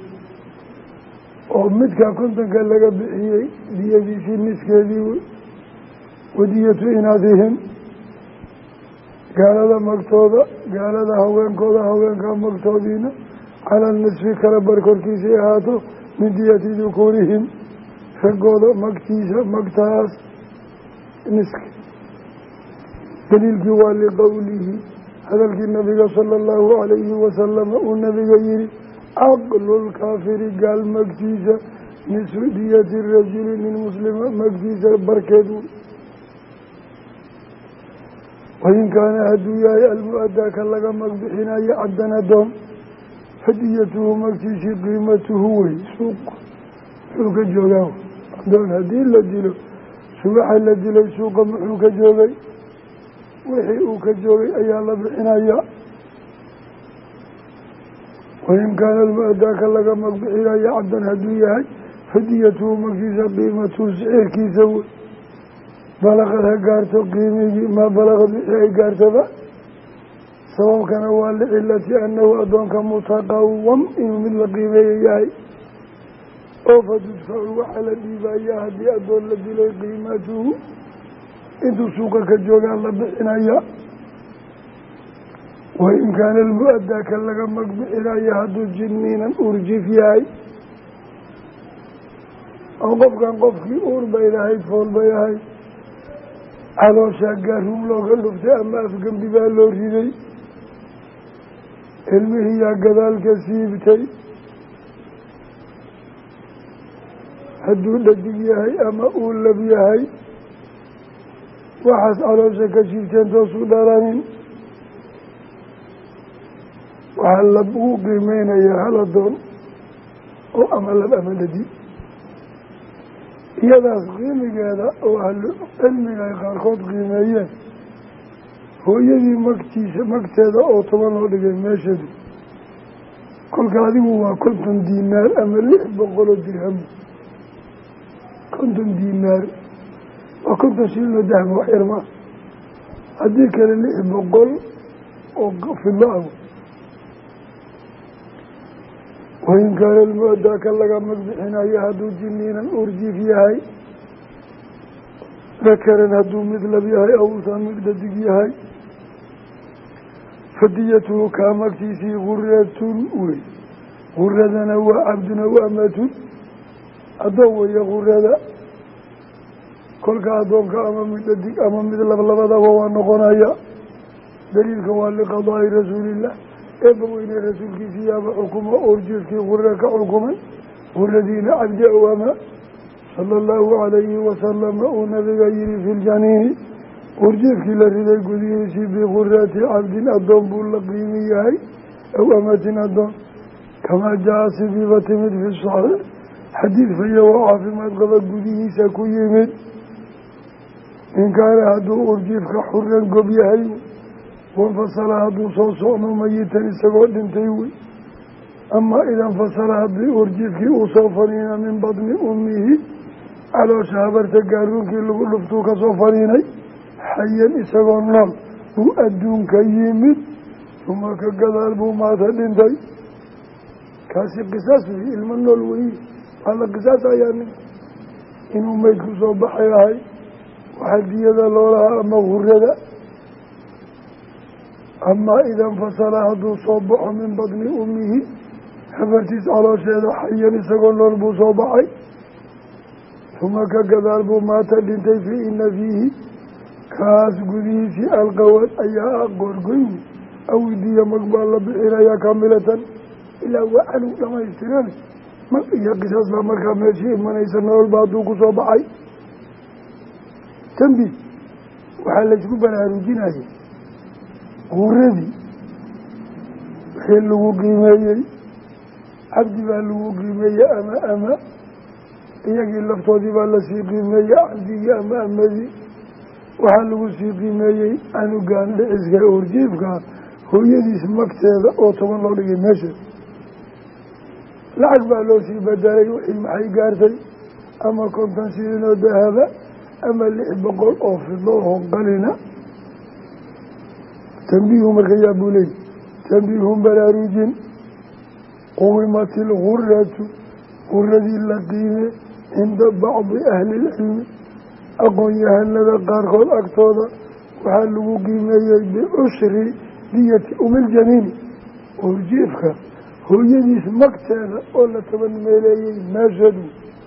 ومدك كنت قال لك بحيي دية سي النسك ذي ودية إناثهم قال هذا مقصودة قال هذا هوين كان مقصودين على النصف كربر كوركيسي هاتو من دية ذكورهم فقوله مكتيسة مكتاس نسك دليل جوال لقوله هذا النبي صلى الله عليه وسلم والنبي يري caqlu lkaafiri gaal magtiisa nisfu diyati rajuli nin muslima magtiisa barkeed wey. wain kaana hadduu yahay almu-adaa ka laga magbixinayo cabdan adoon fadiyatuhu magtiisii qiimatuhu wey suuq muxuu ka joogaa adoon haddii la dilo subaxa la dilay suuqa muxuu ka joogay wixii uu ka joogay ayaa la bixinaya. wain kaana almu-adaa ka laga magbixinayo cabdan hadduu yahay fadiyatuhu magtiisa qiimatuhu sicirkiisa wey. balaqad ha gaarto qiimigii maa balaqad wixii ay gaartaba sababkana waa licilati annahu addoonka mutaqawam inuu mid la qiimeeya yahay oo fa tudfacu waxaa la dhiibayaa haddii addoon la dilay qiimatuhu intuu suuqa ka joogaa la bixinaya. wain kaana almu-adaa ka laga magbixinaya hadduu jiniinan urjif yahay oo qofkan qofkii uur bay lahayd fool bay ahayd calooshaa gaaruun looga dhuftay ama afgembi baa loo riday ilmihiyaa gadaalka siibtay hadduu dhadig yahay ama uu lab yahay waxaas caloosha ka siibteen toosu dhalanin waxaa lagu qiimeynayaa hal adoon oo ama lab ama dhadig. iyadaas qiimigeeda oo ahlu cilmiga ay qaarkood qiimeeyeen hooyadii magteeda oo 10 loo dhigay meesheedu kolka adigu waa 50 diinaar ama 600 dirham. 50 diinaar waa 50 shilin dahab wax yar ma haddii kale 600 oo fidlo ah. wain kaana almu-adaa ka laga magbixinayo hadduu jiniinan urjiif yahay dakaran hadduu mid lab yahay awsan mid dhadig yahay fadiyatuhu kaa magtiisii guratun wey. guradana waa cabdun aw amatun addoon weeye gurada kolka addoonka ama mid dhadig ama mid labadaba waa noqonaya. daliilka waa liqadaa'i rasuulillah eebba weyne rasuulkiisii yaaba xukumo urjiifkii gura ka xukumay guradiina cabdi awama sala allahu calayhi wasalama uu nabiga yihi fi ljaniini urjiifkii la riday gudihiisii bigurati cabdin addoon buu la qiimi yahay aw amatin addoon kamaa jaa sidiiba timid fi saxiix xadiid faya oo caafimaad qaba gudihiisa ku yimid. in kaana hadduu urjiifka xuran gob yahay wanfasala hadduu soo socno mayitan isagoo dhintay wey. amaa idanfasala haddii urjiifkii uu soo faniina min badni ummihi caloosha habarta gaaruunkii lagu dhuftuu ka soo faniinay xayan isagoo nool uu adduunka yimid uma ka gadaal buu maata dhintay kaasi qisaas wey. ilmo nool weyi waa la qisaasayaa nin inuu meydku soo baxay ahay waxaa diyada loolahaa ama gurada. amaa idanfasala hadduu soo baxo min badni ummihi habartiis caloosheeda xayan isagoo nool buu soo baxay uma ka gadaal buu maata dhintay fa ina fiihi kaas gudihiisii alqawad ayaa ah goorgoyn awidiya mag baa la bixinayaa kaamilatan ilaa waa anug dhamaystiran mag iyo qisaas baa markaa meeshii imanaysa nololba hadduu ku soo baxay. tanbi waxaa laysku baraarujinayay guradii wixii lagu qiimeeyey cabdi baa lagu qiimeeyey ama iyagii laftoodii baa lasii qiimeeyey cabdigii ama amadii waxaa lagu sii qiimeeyey anugaan dhiciska urjiifka hooyadiis magteeda oo 10 loo dhigay meesha lacag baa loo sii bedelay wixii maxay gaartay ama 50 shilin oo dahaba ama 600 oo fidlo oo qalina. tanbiihu marka yaa buu leey tanbiihun baraarujin quwimat ilguratu guradii la qiime cinda bacdi ahli ilcilmi aqoon-yahanada qaarkood agtooda waxaa lagu qiimeeyey bicushri diyati umiljaniini urjiifka hooyadiis magteeda oo la 10 meeleeyey meeshadu.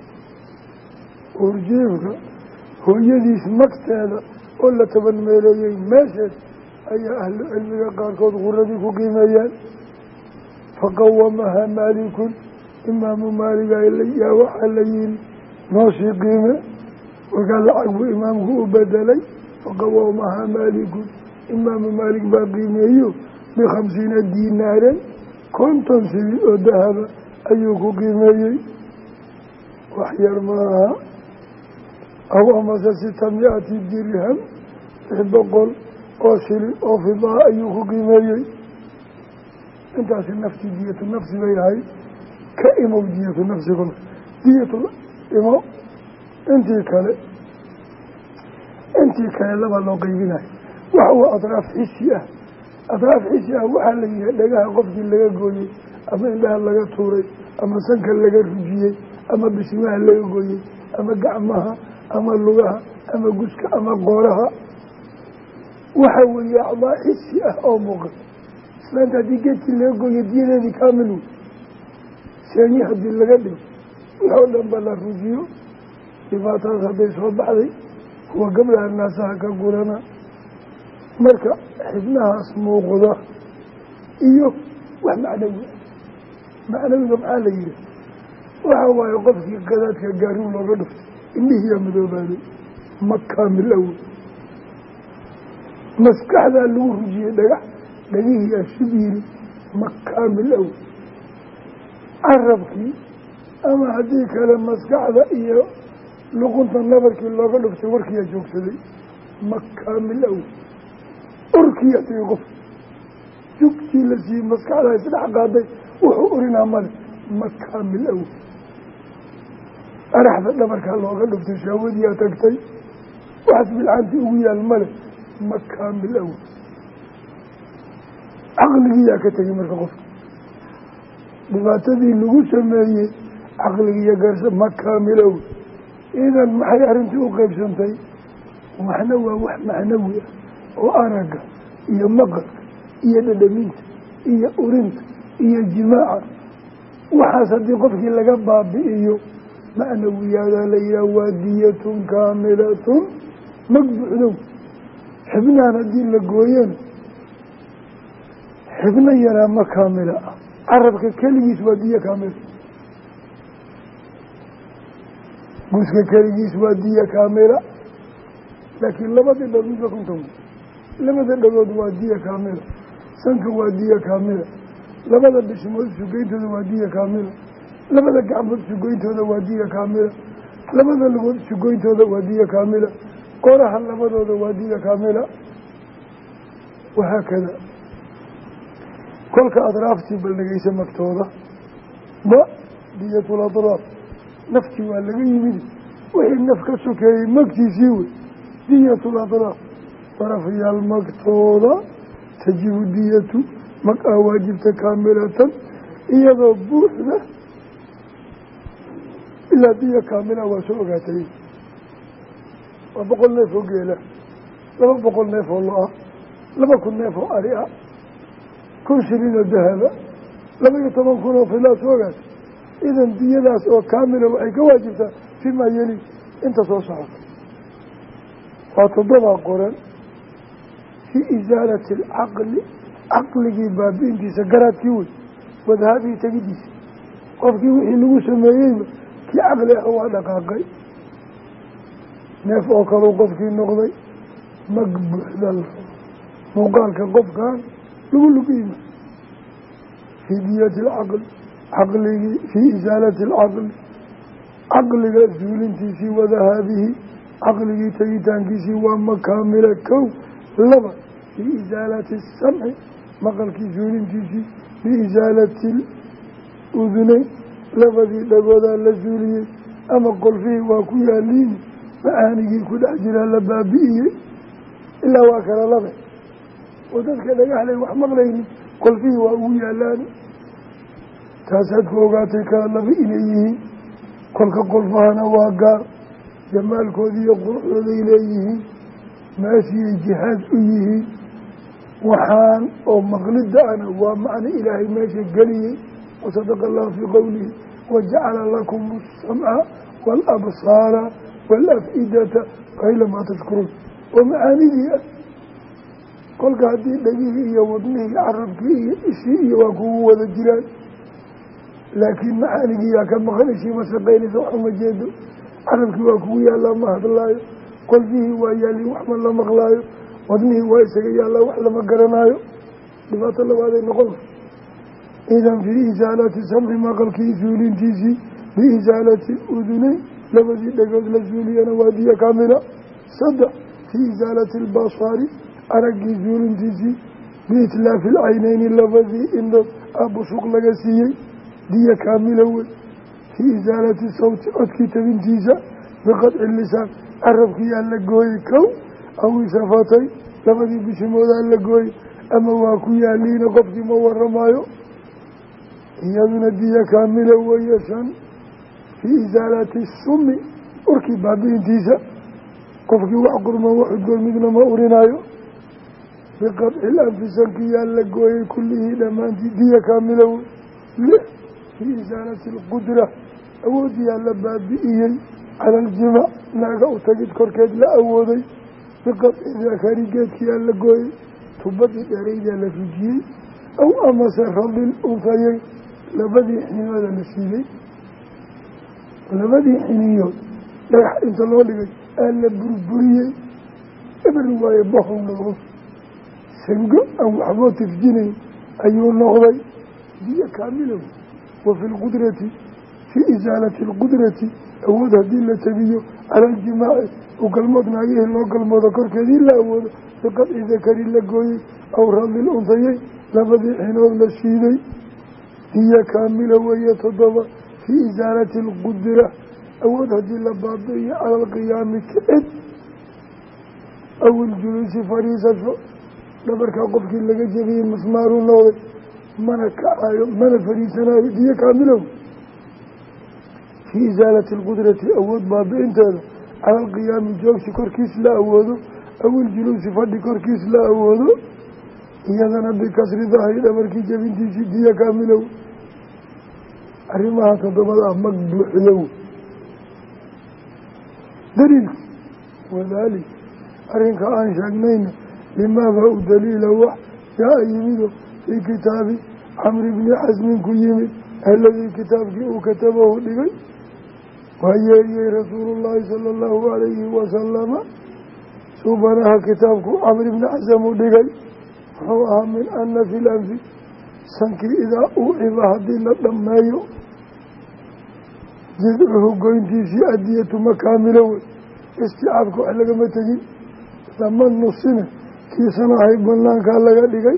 urjiifka hooyadiis magteeda oo la 10 meeleeyey meesheed ayaa ahlu cilmiga qaarkood guradii ku qiimeeyeen. faqawamaha maalikun imaamu maaliga yaa waxaa la yihi nooshii qiime warkaa lacag buu imaamku u bedelay faqawamaha maalikun imaamu maalik baa qiimeeyo b50 diinaaran 50 sili oo dahaba ayuu ku qiimeeyey wax yar maaha aw amase 600 dirham 600 oo shilin oo fidaa ayuu ku qiimeeyey intaasi nafti diyatu nafsi bay ahayd ka imow diyatu nafsiguna diyatu imo intii kale laba loo qaybinayo waxa uu atraaf xisi ah waxaa la yihi dhagaha qofkii laga gooyey ama indhaha laga tuuray ama sanka laga rujiyey ama bishimaha laga gooyey ama gacmaha ama lugaha ama guska ama qooraha waxa weeye acdaa xisi ah oo muuqata islaanta haddii geedkii laga gooyo diyadeedii kaamil wey seeni haddii laga dhigo waxoo dhan ba la rujiyo dhibaatadaas hadday soo baxday kuwa gabdhaha naasaha ka gurana marka xibnahaas muuqda iyo wax macnawi macnawiga maxaa la yihi waxa waaye qofkii qadaadka gaariw looga dhuftay indhihiiyaa madoobaaday ma kaamil awey maskaxdaa lagu rujiyey dhagihiiyaa shibiiri ma kaamil awey carabkii ama haddii kale maskaxda iyo luqunta nabarkii looga dhuftay warkiiyaa joogsaday ma kaamil awey urkiyaa tagay qof jugtii la siiyey maskaxdaa isdhex qaaday wuxuu urinaa male ma kaamil awey araxda dhabarkaa looga dhuftay shaawadiyaa tagtay waxaas bilcaantii ugu yaal male ma kaamil awey caqligiiyaa ka tegay marka qofka dhibaatadii lagu sameeyey caqligiiyo garsa ma kaamil awey idan maxay arrintii u qaybsantay waxna waa wax macnawi ah oo aragga iyo maqalka iyo dhadhaminta iyo urinta iyo jimaaca waxaas haddii qofkii laga baabi'iyo macnawiyaadaa la yidhaha waa diyatun kaamilatun mag buuxdow xibnahan haddii la gooyana xibno yaraa ma kaamila ah carabka keligiis waa diya kaamila guska keligiis waa diya kaamila laakiin labadii dhagoodba kuntan labada dhagood waa diya kaamila sanka waa diya kaamila labada bishimood sugeyntooda waa diya kaamila labada gacmood sugoyntooda waa diya kaamila labada lugood sugoyntooda waa diya kaamila qoraha labadooda waa diya kaamila wahaakada kolka adraaftii baldhegeysa magtooda ba diyatul adraaf naftii waa laga yimid wixii naf ka sokeeyey magtiisii wey diyatul adraaf darafyaal magtooda tajibu diyatu mag aa waajibta kaamilatan iyadoo buuxda ilaa diya kaamila waa soo ogaatay waa 100 neef oo geela 200 neef oo lo-ah 2,000 neef oo ari ah 1,000 shilin oo dahaba 12 kun oo filaa soo ogaatay idan diyadaas oo kaamila waxay ka waajibtaa fimaa yeli inta soo socota waa 7 qoran fii isaalati alcaqli caqligii baabi'intiisa garaadkii wey wadahaabii tegidiisa qofkii wixii lagu sameeyeyba kii caqli ah waa dhaqaaqay neef oo kaleu qofkii noqday mag buuxdal muuqaalka qofkan lagu lugiima fii diyati alcaqli caqligii fii isaalati alcaqli caqliga zuulintiisii wadahaabihi caqligii tegitaankiisii waa makaamila 1 2 fii isaalati asamci maqalkii zuulintiisii biisaalati uduneyn labadii dhagoodaa la zuuliyey ama qolfihii waa ku yaaliini macaanigii ku dhex jiraa la baabi'iyey ilaa waa kala labe oo dadka dhagaxlay wax maqlaynin qolfihii waa ugu yaalaani taasaad ku ogaatay kala labe inay yihiin kolka qolfahana waa gaar jamaalkoodii iyo quruxdooday leeyihiin maashiyay jihaad u yihiin waxaan oo maqlida ana waa macno ilaahay meesha geliyey wasadaqa allahu fii qowlihi wajacala lakum asamca waalabsaara waalaf'idata qayla maa tashkuruun oo macaanidii ah kolka haddii dhegihii iyo wadnihii carabkii iyo ishii iyo waa kugu wada jiraan laakiin macaanigiiyaa ka maqan ishii ma shaqaynaysa wax uma jeedo carabkii waa kugu yaallaa ma hadlaayo qolfihii waa yaallin wax ma la maqlaayo wadnihii waa isaga yaallaa wax lama garanaayo dhibaato labaaday noqon idan fii isaalati samci maqalkii suulintiisii biisaalati udunayn labadii dhegood la suuliyana waa diya kaamila 3 fii isaalati albasari araggii suulintiisii biitlaafi alcaynayni labadii indhood abushuq laga siiyey diya kaamila wey fii isaalati sawti codkii tabintiisa biqadci lisaan carabkiyaa la gooyey kow aw shafatay labadii bishimoodaa la gooyey ama waa ku yaaliina qofkii ma waramaayo iyaduna diya kaamila weeye 5 fii isaalati sumi urkii baabi'intiisa qofkii wax qurman wax udgoon midna ma urinaayo biqadci lanfisankiyaa la gooyey kullihii dhammaantii diya kaamila wey 6 fii isaalati alqudra awoodiyaa la baabi'iyey cala aljimac naaga u tagid korkeed la awooday biqadci dakari geedkiyaa la gooyey tubadii dheeraydaa la rujiyey aw amase radil untayey labadii xiniyooda la siiyey labadii xiniyood dhagax inta loo dhigay aa la burburiyey ebri waaye bohol noqdo sango aan waxboo tifjinayn ayuu noqday diya kaamila wa fi lqudrati fii isaalati alqudrati awood haddii la tabiyo cala aljimaaci u galmood naagihii loo galmoodo korkeedii la awoodo biqadci dakari la gooyey aw radil untayey labadii xinood la shiiday diya kaamila weeye 7 fii isaalati alqudra awood haddii la baabi'iyo cala alqiyaami kicid aw iljuluusi fadhiisasho dhabarkaa qofkii laga jebiyey masmaaruu noqday mana kacayo mana fadhiisanaayo diya kaamilow fii isaalati alqudrati awood baabi'inteeda cala alqiyaami joogsi korkiis la awoodo aw iljuluusi fadhi korkiis la awoodo iyadana bikasri dahri dhabarkii jebintiisii diya kaamilow arrimaha 7 mag buuxdow daliilku wadaalik arrinka aan sheegnayna limaabaa u daliila wax jaa yimido fii kitaabi camri bni xasmin ku yimid aladii kitaabkii uu katabahu dhigay waa yeeriyey rasuulullaahi sala allahu calayhi wasalama subanaha kitaabku camri bni xasam u dhigay wuxuu ahaa min ana fi lanfi sankii idaa uuciba haddii la dhammeeyo jidcuhu goyntiisii adiyatu makaamilo wey isticaabka wax lagama tegin lama nusine kiisan ahay banaankaa laga dhigay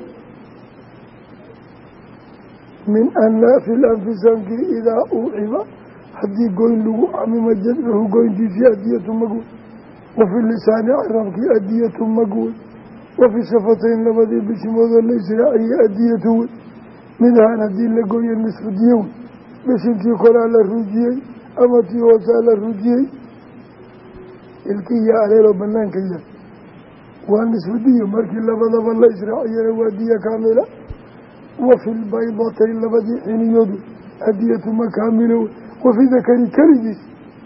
min ana fi lanfi sankii idaa uuciba haddii goyn lagu camimo jadcuhu goyntiisii adiyatu magwey wafi lisaani carabkii adiyatu magwey wafi shafatayn labadii bishimoodoo la israaciyey adiyatu wey midahaan haddii la gooyo nisfu diyo wey bishinkii koraa la rujiyey ama tii hoosaa la rujiyey ilkiya aleeloo banaanka yahay waa nisfu diyo markii labadaba la israaciyana waa diya kaamila wafi lbaydatayn labadii xiniyood wey adiyatu makaamilo wey wafi dakari keligiis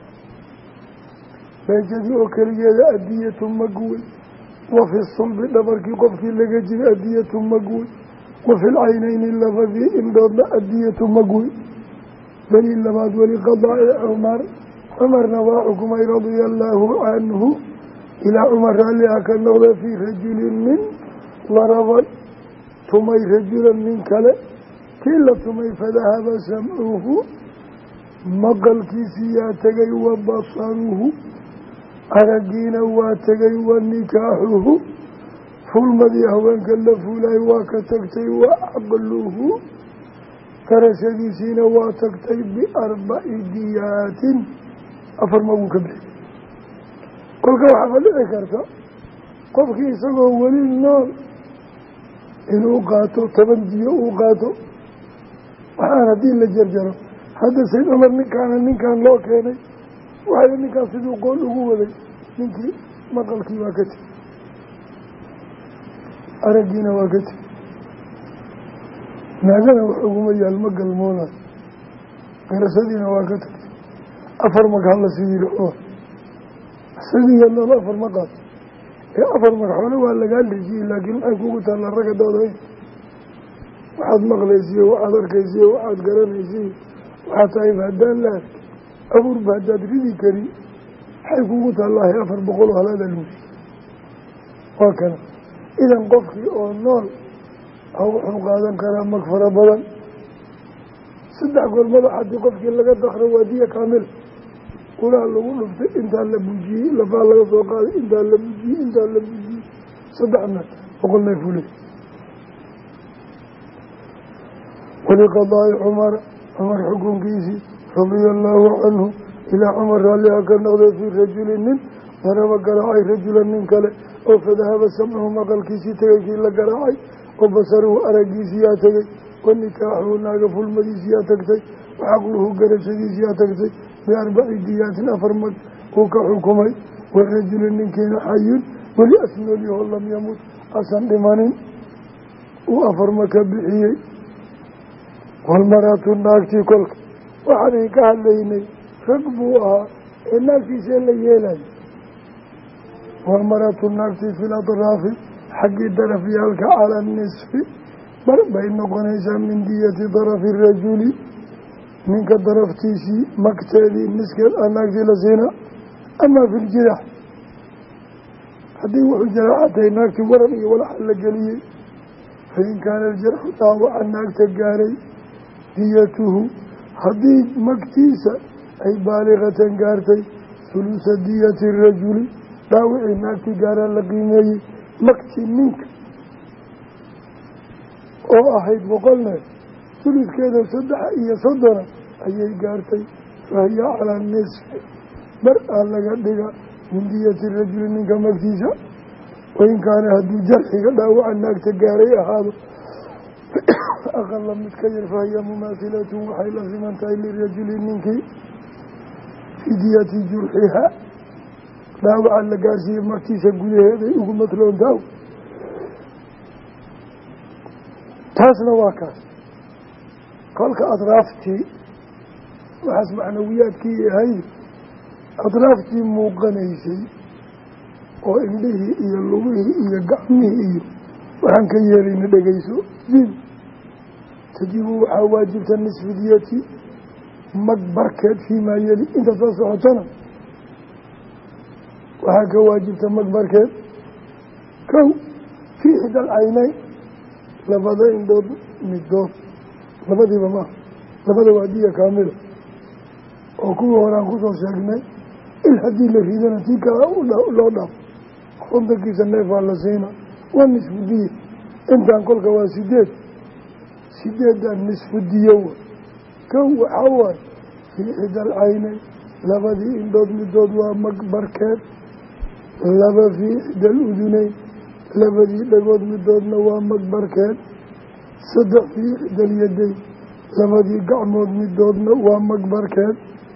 beejadii oo keligeeda adiyatu magwey wafi sulbi dhabarkii qofkii laga jiray adiyatu magwey wafi lcaynayni labadii indhoodna adiyatu magwey daliil labaad weli qadaa'i cumarna waa xukumay radia allaahu canhu ilaa cumar raalliha ka noqda fii rajulin nin daraban tumay rajulan nin kale kii la tumay fadahaba samcuhu maqalkiisii yaa tegay wa basaruhu araggiina waa tegay wa nikaaxuhu fulmadii haweenka la fuulay waa ka tagtay wa caqluhu garashadiisiina waa tagtay b4 diyaatin 4 maguu ka bixi kolka waxaaba dhici karta qofkii isagoo weli nool inuu qaato 10 diyo uu qaato waxaan haddii la jarjaro hadda sayd cumar ninkaan loo keenay waxay ninkaan siduu qool ugu waday ninkii maqalkii waa ka tegi araggiina waa ka tegi naagana wax uguma yaal ma galmoonayo garashadiina waa ka tagtay 4 mag hala sii yiri cumar isagiiyo nool 4 ma qaato أفر مرحلة ولا قال لي شيء لكن أكو تلا ركض هذا واحد مغليسي واحد أركيسي واحد قرنيسي واحد طيب هدان لا أفر بهداد ريدي كري حيكو تلا أفر بقول هذا المش وكذا إذا قفكي أو النار أو حقادا كلام مغفرة بدن صدق قول ماذا حد قفكي لقد دخل وادية كامل ولا لو انت اللي بوجي لفا لغا سو قاد انت اللي بوجي صدقنا وقلنا فولي ولقضاء عمر حكم كيسي رضي الله عنه إلى عمر رالي أكن نغضي في رجل من ضرب قرعي رجلا من كله أو فذهب سمعه مقل كيسي تغيكي لقرعي وبصره أرقيسي ياتغي والنكاح ناقف المديسي ياتغي وعقله قرشديسي ياتغي بأربع ديات أفرمت وكحكمي والرجل إن كان حي ولأسنو له لم يموت أسن لمن وأفرمك بحيي والمرأة الناكتي كلك وحريك عليني رقبوها الناس يسأل يلي والمرأة الناكتي في الأطراف حق الدرف يلك على النصف بين قنيسا من دية طرف الرجل منك ضرفتيسي مكتالي مسكت أنك لسينا أما في الجرح هذه وحجراءتي أنك ورمي ولا حل قليل فإن كان الجرح طاوع أنك تقاري ديته هذه مكتيسة أي بالغة قارتي ثلث دية الرجل طاوع أنك تقاري لقيمي مكتي منك أو أحيد وقلنا ثلث كذا صدح إيا صدنا أي قارتي فهي على النصف برأى لقدك من دية الرجل منك مكتيسة وإن كان هدو جرحك داوع أنك تقاري هذا أقل متكير فهي مماثلة وحي لزمان تايل الرجل منك في دية جرحها داوع لقاسي مكتيسة قولي هذا يقول مثلون داو تاسنا واكاس قولك أطرافتي وحسب معنوياتك هاي أطرافتي موقنيسي وإنده إيا اللغه إيا قعمه إيا وحن كيالين دقيسو دين تجيبوا حواجبت النصف دياتي مقبركات فيما يلي انت تصحتنا وحن كواجبت مقبركات كو في إحدى العينين لبدا اندود مدود لبدا بما لبدا وادية كاملة وكو هنا خصوص شاكنا الحدي اللي في ذا نتيكا لا دف خندق سنف على سينا والنصف دية انت انقل كوا سيدات النصف دية كو حوال في إحدى العينين لبدا اندود مدود ومقبركات لبدا في إحدى الأذنين لبدي لقود مدودنا ومقبركات صدق في إحدى اليدين لبدي قعمود مدودنا ومقبركات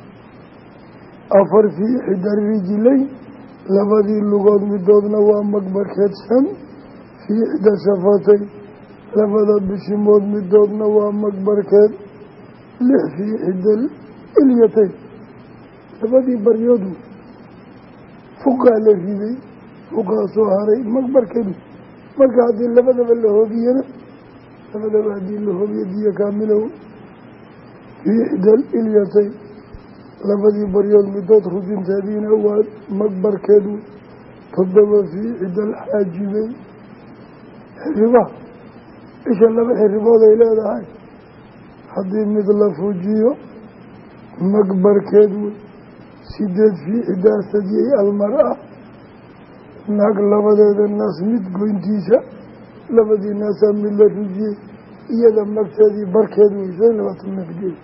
أفر في إحدى الرجلين لبدي لقود مدودنا ومقبركات سن في إحدى شفاتين لبدي بشمود مدودنا ومقبركات لح في إحدى اليتين لبدي بريودو فوق الرجلين وقاسوا هاري مقبر كده مركا هذه اللبدة باللهوبية لبدة هذه اللهوبية دي كاملة في إحدى الإليتين لبدي بريود مدود خزين تابين أول مقبر كده تضب في إحدى الحاجبين حربا إيش اللبة حربا ذا إلى هذا هاي حدين مثل فوجيو مقبر كده سيدات في إحدى ثدي المرأة naag labadeeda naas mid goyntiisa labadii naasaa mid la rijiyey iyada magteedii barkeed weysay 20 nafgeed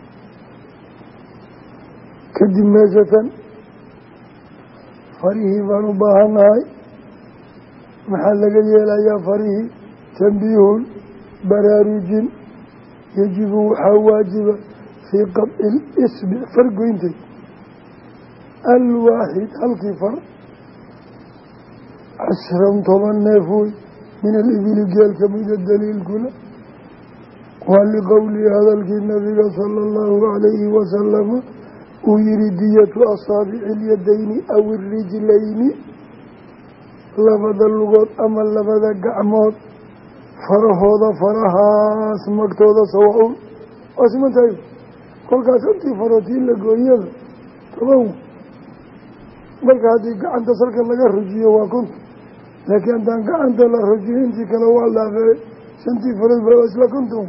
kadib meeshatan farihii baan u baahannahay maxaa laga yeelayaa farihii tanbiihun baraarujin yajibu waxaa waajiba fii qadci lisbic far goyntay alwaaxid halkii far 10 طبعا نافوي من الإبل قال كميد الدليل كله ولقول هذا النبي صلى الله عليه وسلم ويردية أصابع اليدين أو الرجلين labada lugood ama labada gacmood farahooda farahaas magtooda sawa-un waa siman tahay. kolkaas intii farootiin la gooyada 10 marka haddii gacanta salka laga rujiyo waa 50 laakiin haddaan gacanta la rujiyo intii kale waa laafee 5 farood ba isla 50.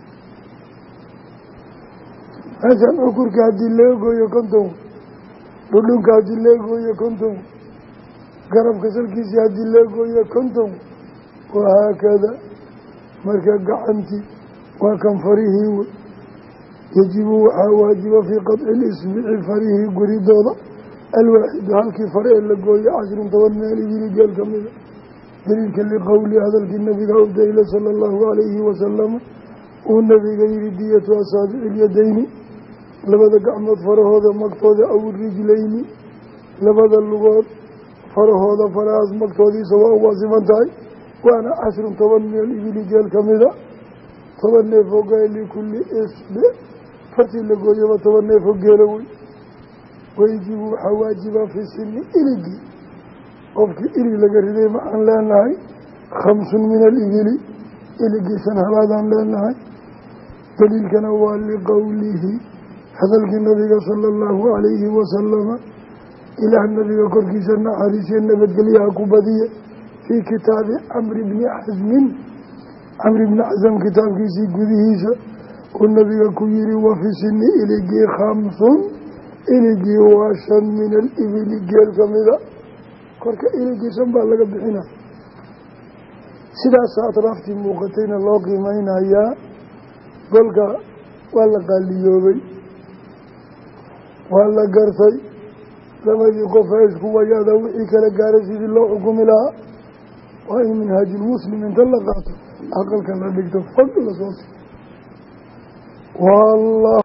meeshan ukurka haddii laga gooyo 50 dhudhunka haddii laga gooyo 50 garabka salkiisii haddii laga gooyo 50 wahaakada. marka gacantii waa kan farihii wey yajibu waxaa waajiba fii qadci lisbici farihii guridooda alwaaxidu halkii fare ee la gooyo 10 meel ibili geel ka mida. daliilka liqowli hadalkii nabiga u daliila sala allahu calayhi wasalama uu nabiga yihi diyatu asaabici ilyadayni labada gacmood farahooda magtooda aw rijlayni labada lugood farahooda farahaas magtoodiisa waa uga siman tahay waana 10 meel ibili geel ka mida. 10 neef oo geel likulli isbi fartii la gooyaba 10 neef oo geela wey. wayajibu waxaa waajiba fi sini iligii qofkii ilig laga riday maxaan leenahay 5 min alibili iligii 5 halaadaan leenahay. daliilkana waa liqowlihi hadalkii nabiga sala allahu calayhi wasalama ilaah nabiga korkiisa naxariisiyo nabadgelyaha ku badiye fii kitaabi camri bni xasmin camri bni xasam kitaabkiisii gudihiisa uu nabiga ku yihi wafi sini iligii 5 iligii waa 5 min alibili geel ka mida. korka iligii 5 baa laga bixina. sidaasa atraaftii muuqatayna loo qiimeynayaa. golka waa la qaaliyoobay waa la gartay labadii qof ee isku wayaada wixii kala gaaray sidii loo xukumi lahaa waa in minhaajulmuslim inta la qaato aqalka la dhigto fog la soo si